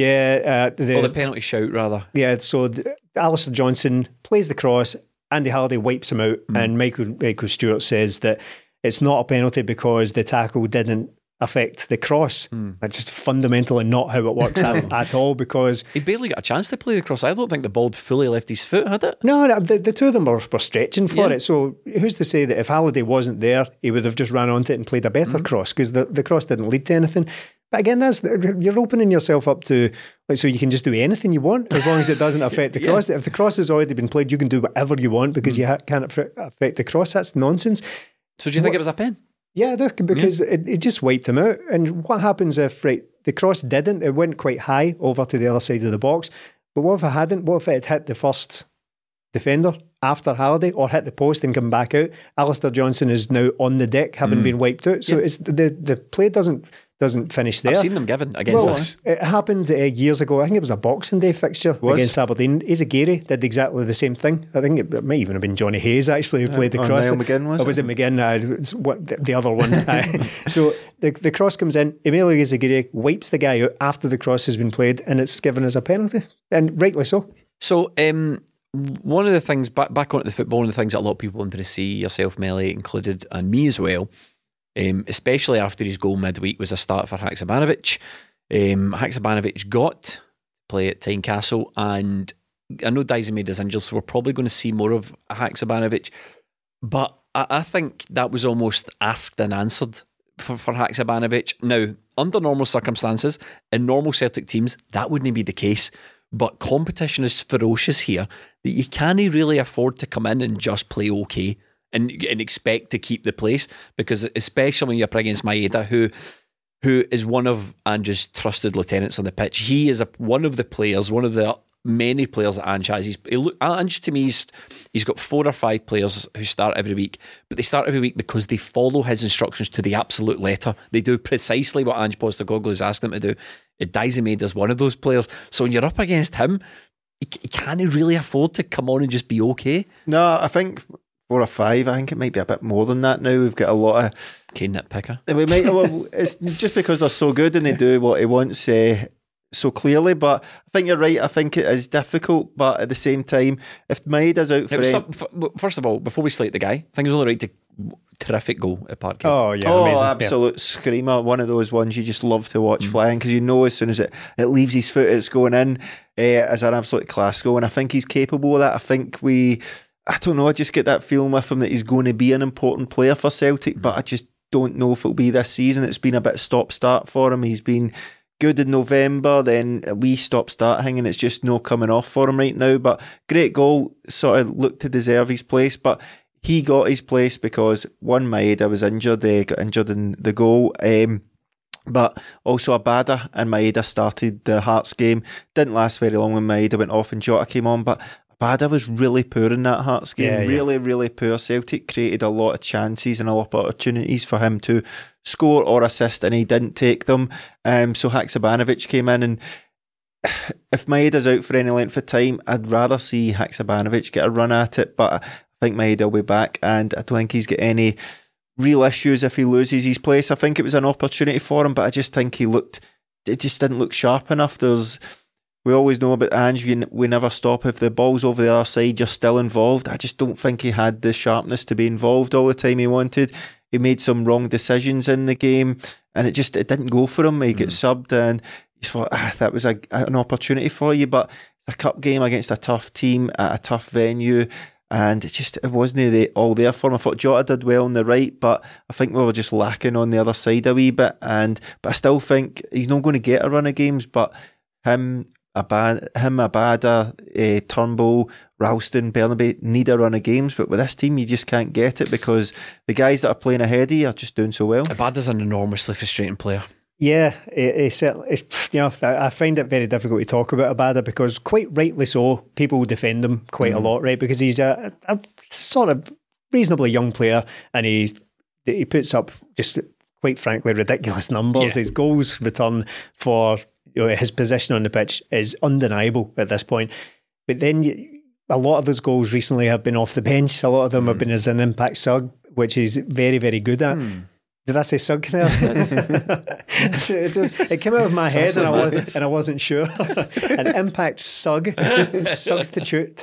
E: The
D: penalty shout rather.
E: Yeah, so Alistair Johnston plays the cross, Andy Halliday wipes him out, and Michael Stewart says that it's not a penalty because the tackle didn't affect the cross. It's just fundamentally not how it works at all, because
D: he barely got a chance to play the cross. I don't think the ball fully left his foot, had it?
E: No, the two of them were stretching for it. So who's to say that if Halliday wasn't there, he would have just ran onto it and played a better cross, because the cross didn't lead to anything. But again, you're opening yourself up to, so you can just do anything you want as long as it doesn't affect the cross. If the cross has already been played, you can do whatever you want because you can't affect the cross. That's nonsense.
D: So do you think it was a pen?
E: Yeah, because it just wiped him out. And what happens if the cross didn't? It went quite high over to the other side of the box. But what if it hadn't? What if it had hit the first defender after Halliday, or hit the post and come back out? Alistair Johnston is now on the deck, having been wiped out. So it's the play doesn't finish there.
D: I've seen them given against us.
E: It happened years ago. I think it was a Boxing Day fixture against Aberdeen. Aguirre did exactly the same thing. I think it might even have been Johnny Hayes actually who played the cross.
C: Niall McGinn, was it?
E: McGinn, the other one. So the cross comes in. Emilio Aguirre wipes the guy out after the cross has been played, and it's given as a penalty, and rightly so.
D: So one of the things, back onto the football, one of the things that a lot of people wanted to see, yourself, Melly included, and me as well, especially after his goal midweek, was a start for Haksabanovic. Haksabanovic got to play at Tynecastle, and I know Daizen is injured, so we're probably going to see more of Haksabanovic, but I think that was almost asked and answered for Haksabanovic. Now, under normal circumstances, in normal Celtic teams, that wouldn't be the case, but competition is ferocious here that you can't really afford to come in and just play okay and expect to keep the place, because especially when you're up against Maeda, who is one of Ange's trusted lieutenants on the pitch. He is one of the many players that Ange has. Ange, to me, he's got 4 or 5 players who start every week, but they start every week because they follow his instructions to the absolute letter. They do precisely what Ange Postecoglou has asked them to do. Daizen Maeda is one of those players. So when you're up against him, he can't really afford to come on and just be okay.
C: No, I think 4 or 5. I think it might be a bit more than that now. We've got a lot of
D: Kane nitpicker.
C: We might. Well, it's just because they're so good and they do what he wants. so clearly. But I think you're right. I think it is difficult, but at the same time, if Maeda's out for
D: first of all, before we slate the guy, I think it was only right to terrific goal at Parkhead.
C: Oh yeah, amazing. Absolute screamer. One of those ones you just love to watch flying, because you know as soon as it leaves his foot, it's going in. As an absolute class goal, and I think he's capable of that. I think I don't know, I just get that feeling with him that he's going to be an important player for Celtic, but I just don't know if it'll be this season. It's been a bit stop-start for him. He's been good in November, then a wee stop-start thing, and it's just no coming off for him right now. But great goal, sort of looked to deserve his place, but he got his place because one, Maeda was injured, got injured in the goal, but also Abada and Maeda started the Hearts game. Didn't last very long when Maeda went off and Jota came on, but Abada was really poor in that Hearts game. Really, really poor. Celtic created a lot of chances and a lot of opportunities for him to score or assist, and he didn't take them. So Haksabanovic came in, and if Maeda's out for any length of time, I'd rather see Haksabanovic get a run at it, but I think Maeda will be back, and I don't think he's got any real issues if he loses his place. I think it was an opportunity for him, but I just think it just didn't look sharp enough. We always know about Ange, we never stop. If the ball's over the other side, you're still involved. I just don't think he had the sharpness to be involved all the time he wanted. He made some wrong decisions in the game, and it didn't go for him. He gets subbed, and you thought, that was an opportunity for you, but it's a cup game against a tough team at a tough venue, and it wasn't all there for him. I thought Jota did well on the right, but I think we were just lacking on the other side a wee bit, but I still think he's not going to get a run of games, but Abada, Turnbull, Ralston, Bernabei need a run of games, but with this team you just can't get it because the guys that are playing ahead of you are just doing so well.
D: Abada's an enormously frustrating player.
E: Yeah, it's I find it very difficult to talk about Abada because quite rightly so, people defend him quite a lot, right? Because he's a sort of reasonably young player, and he puts up just quite frankly ridiculous numbers. His goals return for his position on the pitch is undeniable at this point. But then a lot of those goals recently have been off the bench. A lot of them have been as an impact sub, which he's very, very good at. Did I say sug there? it came out of my head and I wasn't sure. An impact substitute.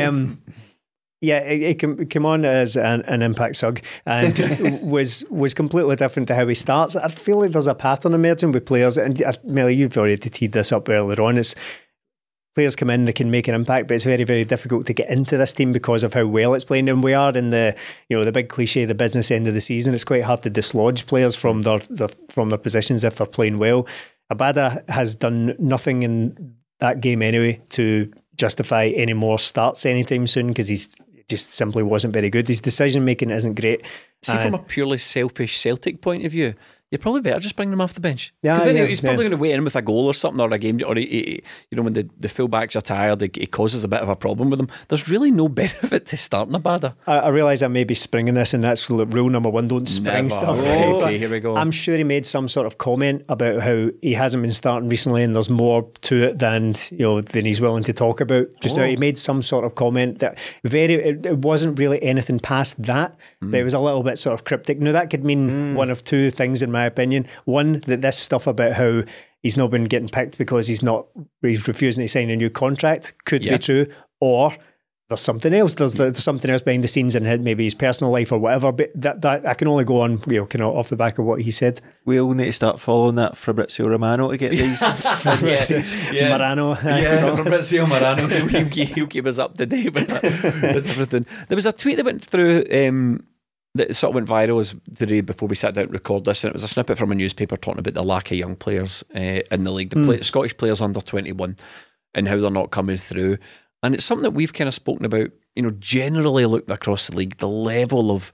E: It came on as an impact sug and was completely different to how he starts. I feel like there's a pattern emerging with players, and Melly, you've already teed this up earlier on. It's players come in, they can make an impact, but it's very, very difficult to get into this team because of how well it's playing. And we are in the big cliche, the business end of the season. It's quite hard to dislodge players from their positions if they're playing well. Abada has done nothing in that game anyway to justify any more starts anytime soon because he's just simply wasn't very good. His decision making isn't great.
D: See, from a purely selfish Celtic point of view, you're probably better just bring them off the bench. Because then he's probably going to wait in with a goal or something, or a game, or when the full-backs are tired, it causes a bit of a problem with them. There's really no benefit to starting Abada.
E: I realise I may be springing this, and that's rule number one, don't spring stuff.
D: Okay, here we go.
E: I'm sure he made some sort of comment about how he hasn't been starting recently and there's more to it than he's willing to talk about. Now, he made some sort of comment that it wasn't really anything past that, but it was a little bit sort of cryptic. Now, that could mean one of two things in my opinion. One, that this stuff about how he's not been getting picked because he's refusing to sign a new contract could be true, or there's something else. There's something else behind the scenes in maybe his personal life or whatever. But that I can only go on, kind of off the back of what he said.
C: We all need to start following that Fabrizio Romano to get these.
E: Marano,
D: Fabrizio Marano. He'll keep us up to date with everything. There was a tweet that went through. That sort of went viral the day before we sat down to record this, and it was a snippet from a newspaper talking about the lack of young players in the league, Scottish players under 21, and how they're not coming through. And it's something that we've kind of spoken about, generally looking across the league, the level of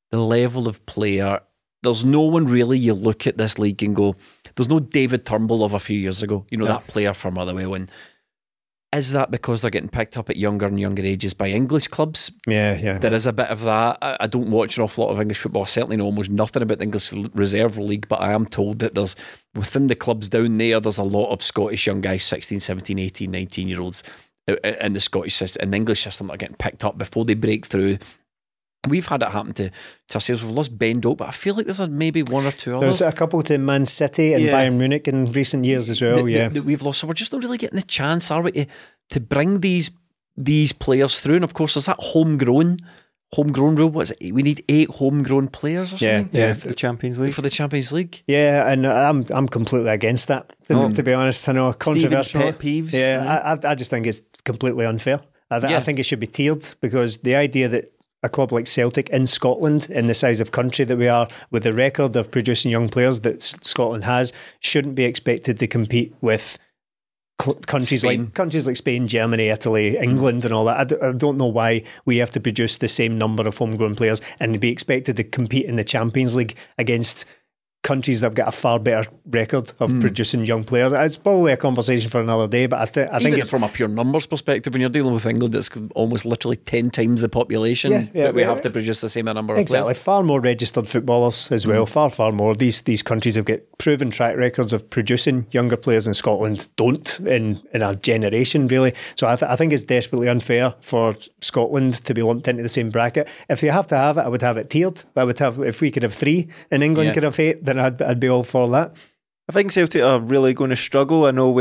D: player. There's no one really, you look at this league and go, there's no David Turnbull of a few years ago, that player from Motherwell. Is that because they're getting picked up at younger and younger ages by English clubs?
E: Yeah.
D: There is a bit of that. I don't watch an awful lot of English football. I certainly know almost nothing about the English Reserve League, but I am told that there's, within the clubs down there's a lot of Scottish young guys, 16, 17, 18, 19-year-olds in the Scottish system, in the English system, that are getting picked up before they break through We've had it happen to ourselves. We've lost Ben Doak, but I feel like there's maybe one or two others.
E: There's a couple to Man City and Bayern Munich in recent years as well.
D: That we've lost. So we're just not really getting the chance, are we, to bring these players through? And of course, there's that homegrown rule. What is it? We need 8 homegrown players or something.
C: Yeah, for the Champions League.
D: For the Champions League.
E: Yeah, and I'm completely against that. To be honest, I know controversial.
C: Stephen's pet peeves.
E: Yeah, I just think it's completely unfair. I think it should be tiered, because the idea that a club like Celtic in Scotland, in the size of country that we are, with the record of producing young players that Scotland has, shouldn't be expected to compete with countries like Spain, Germany, Italy, England and all that. I don't know why we have to produce the same number of homegrown players and be expected to compete in the Champions League against countries that have got a far better record of producing young players. It's probably a conversation for another day, but I think it's
D: from a pure numbers perspective. When you're dealing with England, it's almost literally 10 times the population that we have to produce the same number of players.
E: Far more registered footballers as well. Far more. These countries have got proven track records of producing younger players, and Scotland don't in a generation really. So I think it's desperately unfair for Scotland to be lumped into the same bracket. If you have to have it, I would have it tiered. If we could have 3 and England could have 8, then I'd be all for that.
C: I think Celtic are really going to struggle. I know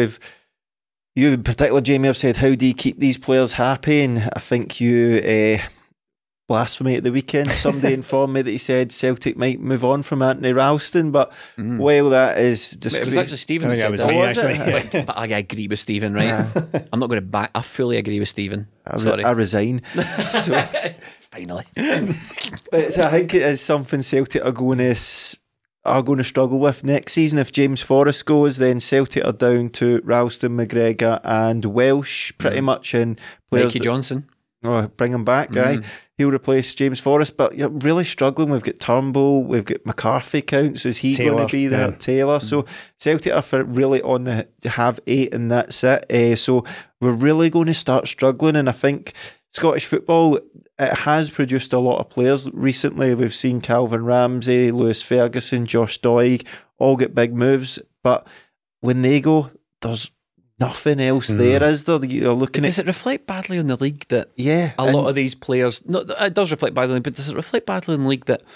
C: you in particular, Jamie, have said, how do you keep these players happy? And I think you blasphemy at the weekend. Somebody informed me that he said Celtic might move on from Anthony Ralston, but while that is discreet,
D: it was actually Stephen who said that. But I agree with Stephen, right? I'm not going to back. I fully agree with Stephen.
C: I resign. So,
D: finally.
C: But I think it is something Celtic are going to struggle with next season. If James Forrest goes, then Celtic are down to Ralston, McGregor and Welsh pretty much, and players
D: Mikey Johnson.
C: Oh, bring him back, guy. He'll replace James Forrest, but you're really struggling. We've got Turnbull, we've got McCarthy counts. Is he going to be there? Taylor. So Celtic are really on the have 8 and that's it. So we're really going to start struggling, and I think Scottish football, it has produced a lot of players recently. We've seen Calvin Ramsey, Lewis Ferguson, Josh Doig all get big moves, but when they go, there's nothing else there, is there? You're looking
D: does it reflect badly on the league that a lot of these players... No, it does reflect badly, but does it reflect badly on the league that,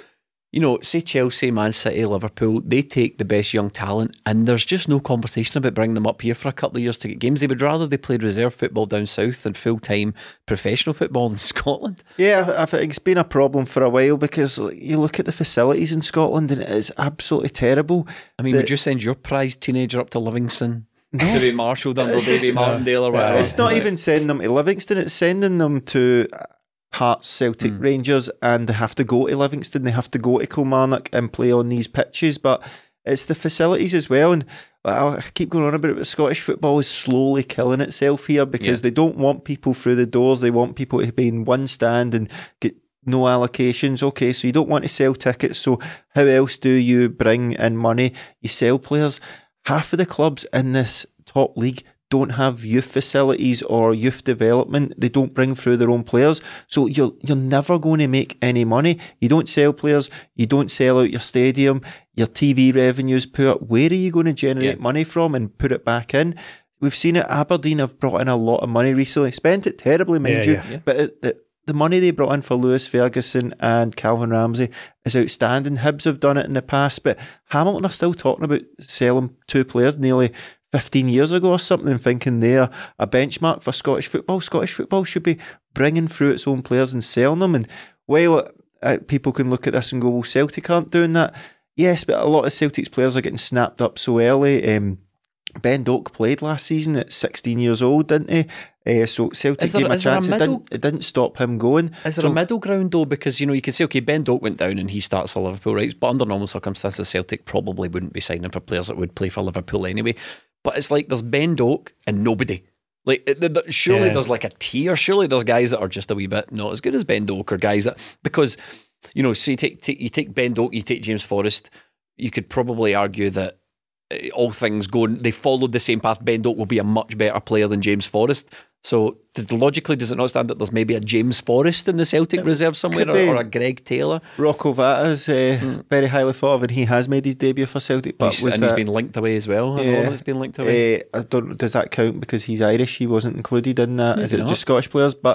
D: say Chelsea, Man City, Liverpool, they take the best young talent and there's just no conversation about bringing them up here for a couple of years to get games. They would rather they played reserve football down south than full-time professional football in Scotland.
C: Yeah, I think it's been a problem for a while, because you look at the facilities in Scotland and it is absolutely terrible.
D: I mean, would you send your prized teenager up to Livingston to be marshalled under Baby Martindale or whatever?
C: It's not even sending them to Livingston, it's sending them to Hearts, Celtic, Rangers, and they have to go to Livingston, they have to go to Kilmarnock and play on these pitches. But it's the facilities as well, and I keep going on about it, but Scottish football is slowly killing itself here, because they don't want people through the doors. They want people to be in one stand and get no allocations. Okay, so you don't want to sell tickets, so how else do you bring in money? You sell players. Half of the clubs in this top league don't have youth facilities or youth development. They don't bring through their own players. So you're never going to make any money. You don't sell players. You don't sell out your stadium. Your TV revenue's poor. Where are you going to generate money from and put it back in? We've seen it. Aberdeen have brought in a lot of money recently. Spent it terribly, mind you. Yeah. But the money they brought in for Lewis Ferguson and Calvin Ramsey is outstanding. Hibs have done it in the past, but Hamilton are still talking about selling 2 players nearly 15 years ago or something, thinking they're a benchmark for Scottish football. Scottish football should be bringing through its own players and selling them. And while people can look at this and go, well, Celtic aren't doing that. Yes, but a lot of Celtic's players are getting snapped up so early. Ben Doak played last season at 16 years old, didn't he? So Celtic gave him a chance. It didn't stop him going.
D: Is there a middle ground though? Because, you can say, okay, Ben Doak went down and he starts for Liverpool, right? But under normal circumstances, Celtic probably wouldn't be signing for players that would play for Liverpool anyway. But it's like there's Ben Doak and nobody. Like, surely there's like a tier. Surely there's guys that are just a wee bit not as good as Ben Doak, or guys that, because, so you take Ben Doak, you take James Forrest, you could probably argue that all things going, they followed the same path. Ben Doak will be a much better player than James Forrest. So logically, does it not stand that there's maybe a James Forrest in the Celtic reserve somewhere, or a Greg Taylor?
C: Rocco Vata's very highly thought of, and he has made his debut for Celtic. But
D: he's been linked away as well. It's been linked away.
C: I don't. Does that count because he's Irish? He wasn't included in that. Is it just Scottish players? But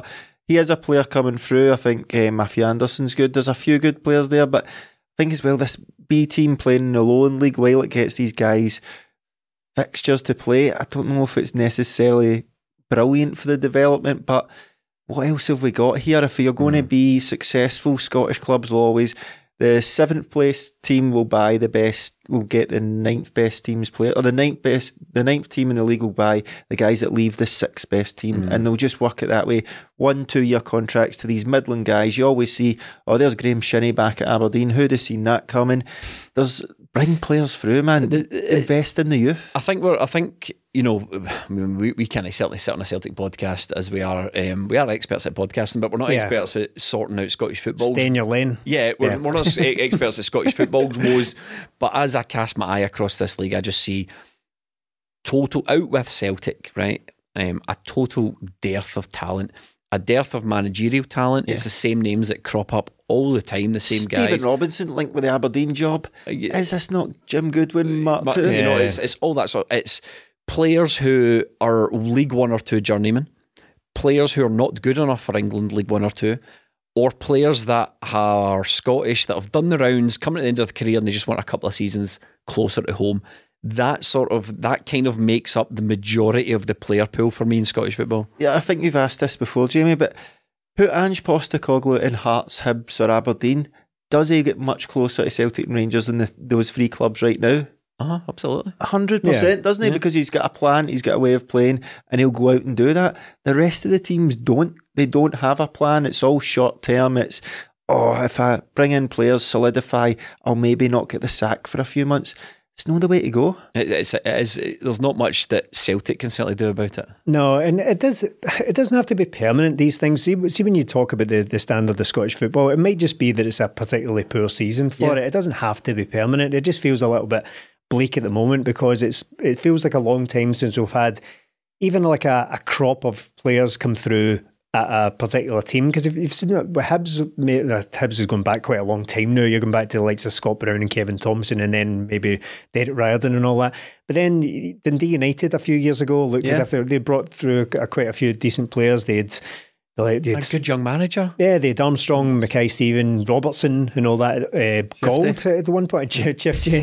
C: he is a player coming through. I think Matthew Anderson's good. There's a few good players there, but I think as well this B team playing in the Lowland League, while it gets these guys fixtures to play, I don't know if it's necessarily brilliant for the development, but what else have we got here? If you're going to be successful, Scottish clubs will always, the 7th place team will buy the best, will get the 9th best team's player, or the 9th team in the league will buy the guys that leave the 6th best team, and they'll just work it that way. 1-2 year contracts to these Midland guys. You always see, oh, there's Graham Shinney back at Aberdeen. Who'd have seen that coming? Bring players through, man. Invest in the youth.
D: I think you know, we can't certainly sit on a Celtic podcast as we are experts at podcasting, but we're not experts at sorting out Scottish football.
E: Stay in your lane.
D: We're not experts at Scottish football's woes, but as I cast my eye across this league, I just see total, out with Celtic, right? A total dearth of talent, a dearth of managerial talent. It's the same names that crop up all the time, the same guys.
C: Stephen Robinson linked with the Aberdeen job. Is this not Jim Goodwin, Mark too?
D: You know, it's all that sort. It's players who are League 1 or 2 journeymen, players who are not good enough for England League 1 or 2, or players that are Scottish, that have done the rounds, coming at the end of the career and they just want a couple of seasons closer to home. That kind of makes up the majority of the player pool for me in Scottish football.
C: Yeah, I think you've asked this before, Jamie, but put Ange Postecoglou in Hearts, Hibs or Aberdeen, does he get much closer to Celtic and Rangers than those 3 clubs right now?
D: Absolutely.
C: 100%, doesn't he? Because he's got a plan, he's got a way of playing, and he'll go out and do that. The rest of the teams don't. They don't have a plan. It's all short term. It's, if I bring in players, solidify, I'll maybe not get the sack for a few months. It's not the way to go. It
D: is. There's not much that Celtic can certainly do about it.
E: No, and it doesn't have to be permanent, these things. See when you talk about the standard of Scottish football, it might just be that it's a particularly poor season for it. It doesn't have to be permanent. It just feels a little bit bleak at the moment because it feels like a long time since we've had even like a crop of players come through at a particular team. Because if you've seen it, Hibs is going back quite a long time now. You're going back to the likes of Scott Brown and Kevin Thompson, and then maybe Derek Riordan and all that. But then Dundee United a few years ago looked as if they brought through quite a few decent players. They had a
D: good young manager.
E: Yeah, they had Armstrong, Mackay Stephen, Robertson and all that. Gold at the one point. But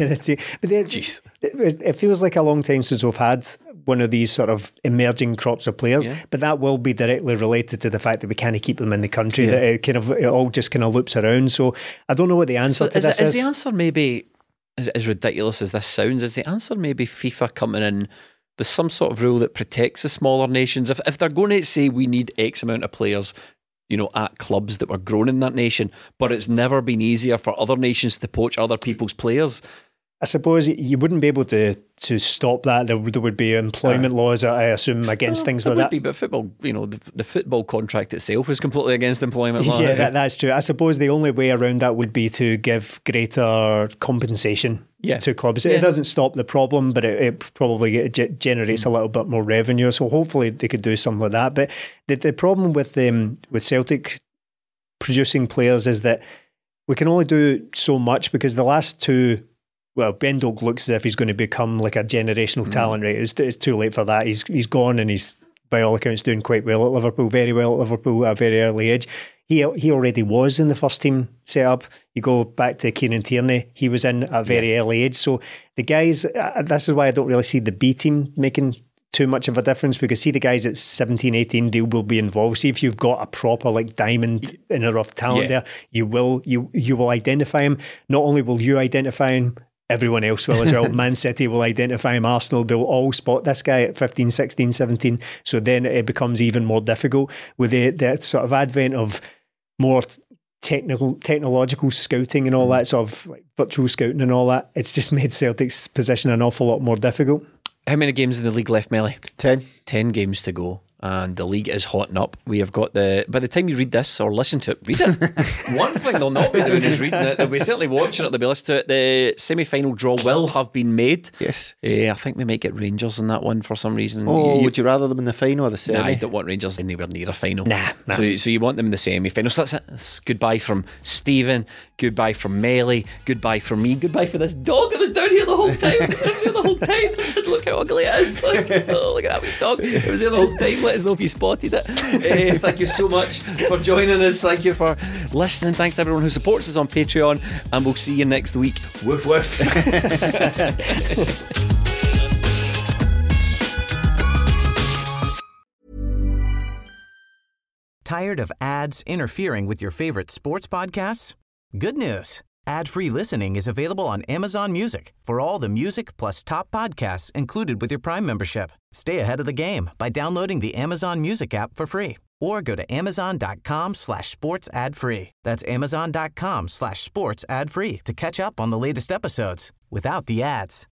E: it feels like a long time since we've had one of these sort of emerging crops of players, but that will be directly related to the fact that we can't keep them in the country, that it all just kind of loops around. So I don't know what the answer to this is.
D: Is the answer maybe, as ridiculous as this sounds, is the answer maybe FIFA coming in with some sort of rule that protects the smaller nations? If they're going to say we need X amount of players, you know, at clubs that were grown in that nation, but it's never been easier for other nations to poach other people's players,
E: I suppose you wouldn't be able to stop that. There would be employment laws, I assume, against things like that.
D: But football, you know, the football contract itself is completely against employment law.
E: Yeah, that's true. I suppose the only way around that would be to give greater compensation to clubs. It doesn't stop the problem, but it probably generates a little bit more revenue. So hopefully they could do something like that. But the problem with Celtic producing players is that we can only do so much because the last 2. Well, Ben Doak looks as if he's going to become like a generational talent, right? It's too late for that. He's gone and he's, by all accounts, doing quite well at Liverpool, very well at Liverpool at a very early age. He already was in the first team setup. You go back to Kieran Tierney, he was in at a very early age. So the guys, this is why I don't really see the B team making too much of a difference, because see the guys at 17, 18, they will be involved. See if you've got a proper like diamond in the rough talent there, you will identify him. Not only will you identify him, everyone else will as well. Man City will identify him, Arsenal, they'll all spot this guy at 15, 16, 17. So then it becomes even more difficult with the sort of advent of more technological scouting and all that, sort of like virtual scouting and all that. It's just made Celtic's position an awful lot more difficult.
D: How many games in the league left, Melly?
C: 10.
D: 10 games to go. And the league is hotting up. We have got by the time you read this or listen to it, read it. One thing they'll not be doing is reading it. They'll be certainly watching it, they'll be listening to it. The semi-final draw will have been made.
C: Yes.
D: I think we might get Rangers in that one for some reason.
C: Would you rather them in the final or the semi?
D: Nah, I don't want Rangers anywhere near a final.
E: Nah.
D: So you want them in the semi-final. So that's it. It's goodbye from Stephen, goodbye from Melly, goodbye from me, goodbye for this dog that was down here the whole time. It was here the whole time. Look how ugly it is. Look at that wee dog. It was here the whole time. let us know if you spotted it. Thank you so much for joining us. Thank you for listening. Thanks to everyone who supports us on Patreon, and we'll see you next week. Woof woof.
A: Tired of ads interfering with your favorite sports podcasts? Good news. Ad-free listening is available on Amazon Music for all the music plus top podcasts included with your Prime membership. Stay ahead of the game by downloading the Amazon Music app for free or go to amazon.com/sports ad free. That's amazon.com/sports ad free to catch up on the latest episodes without the ads.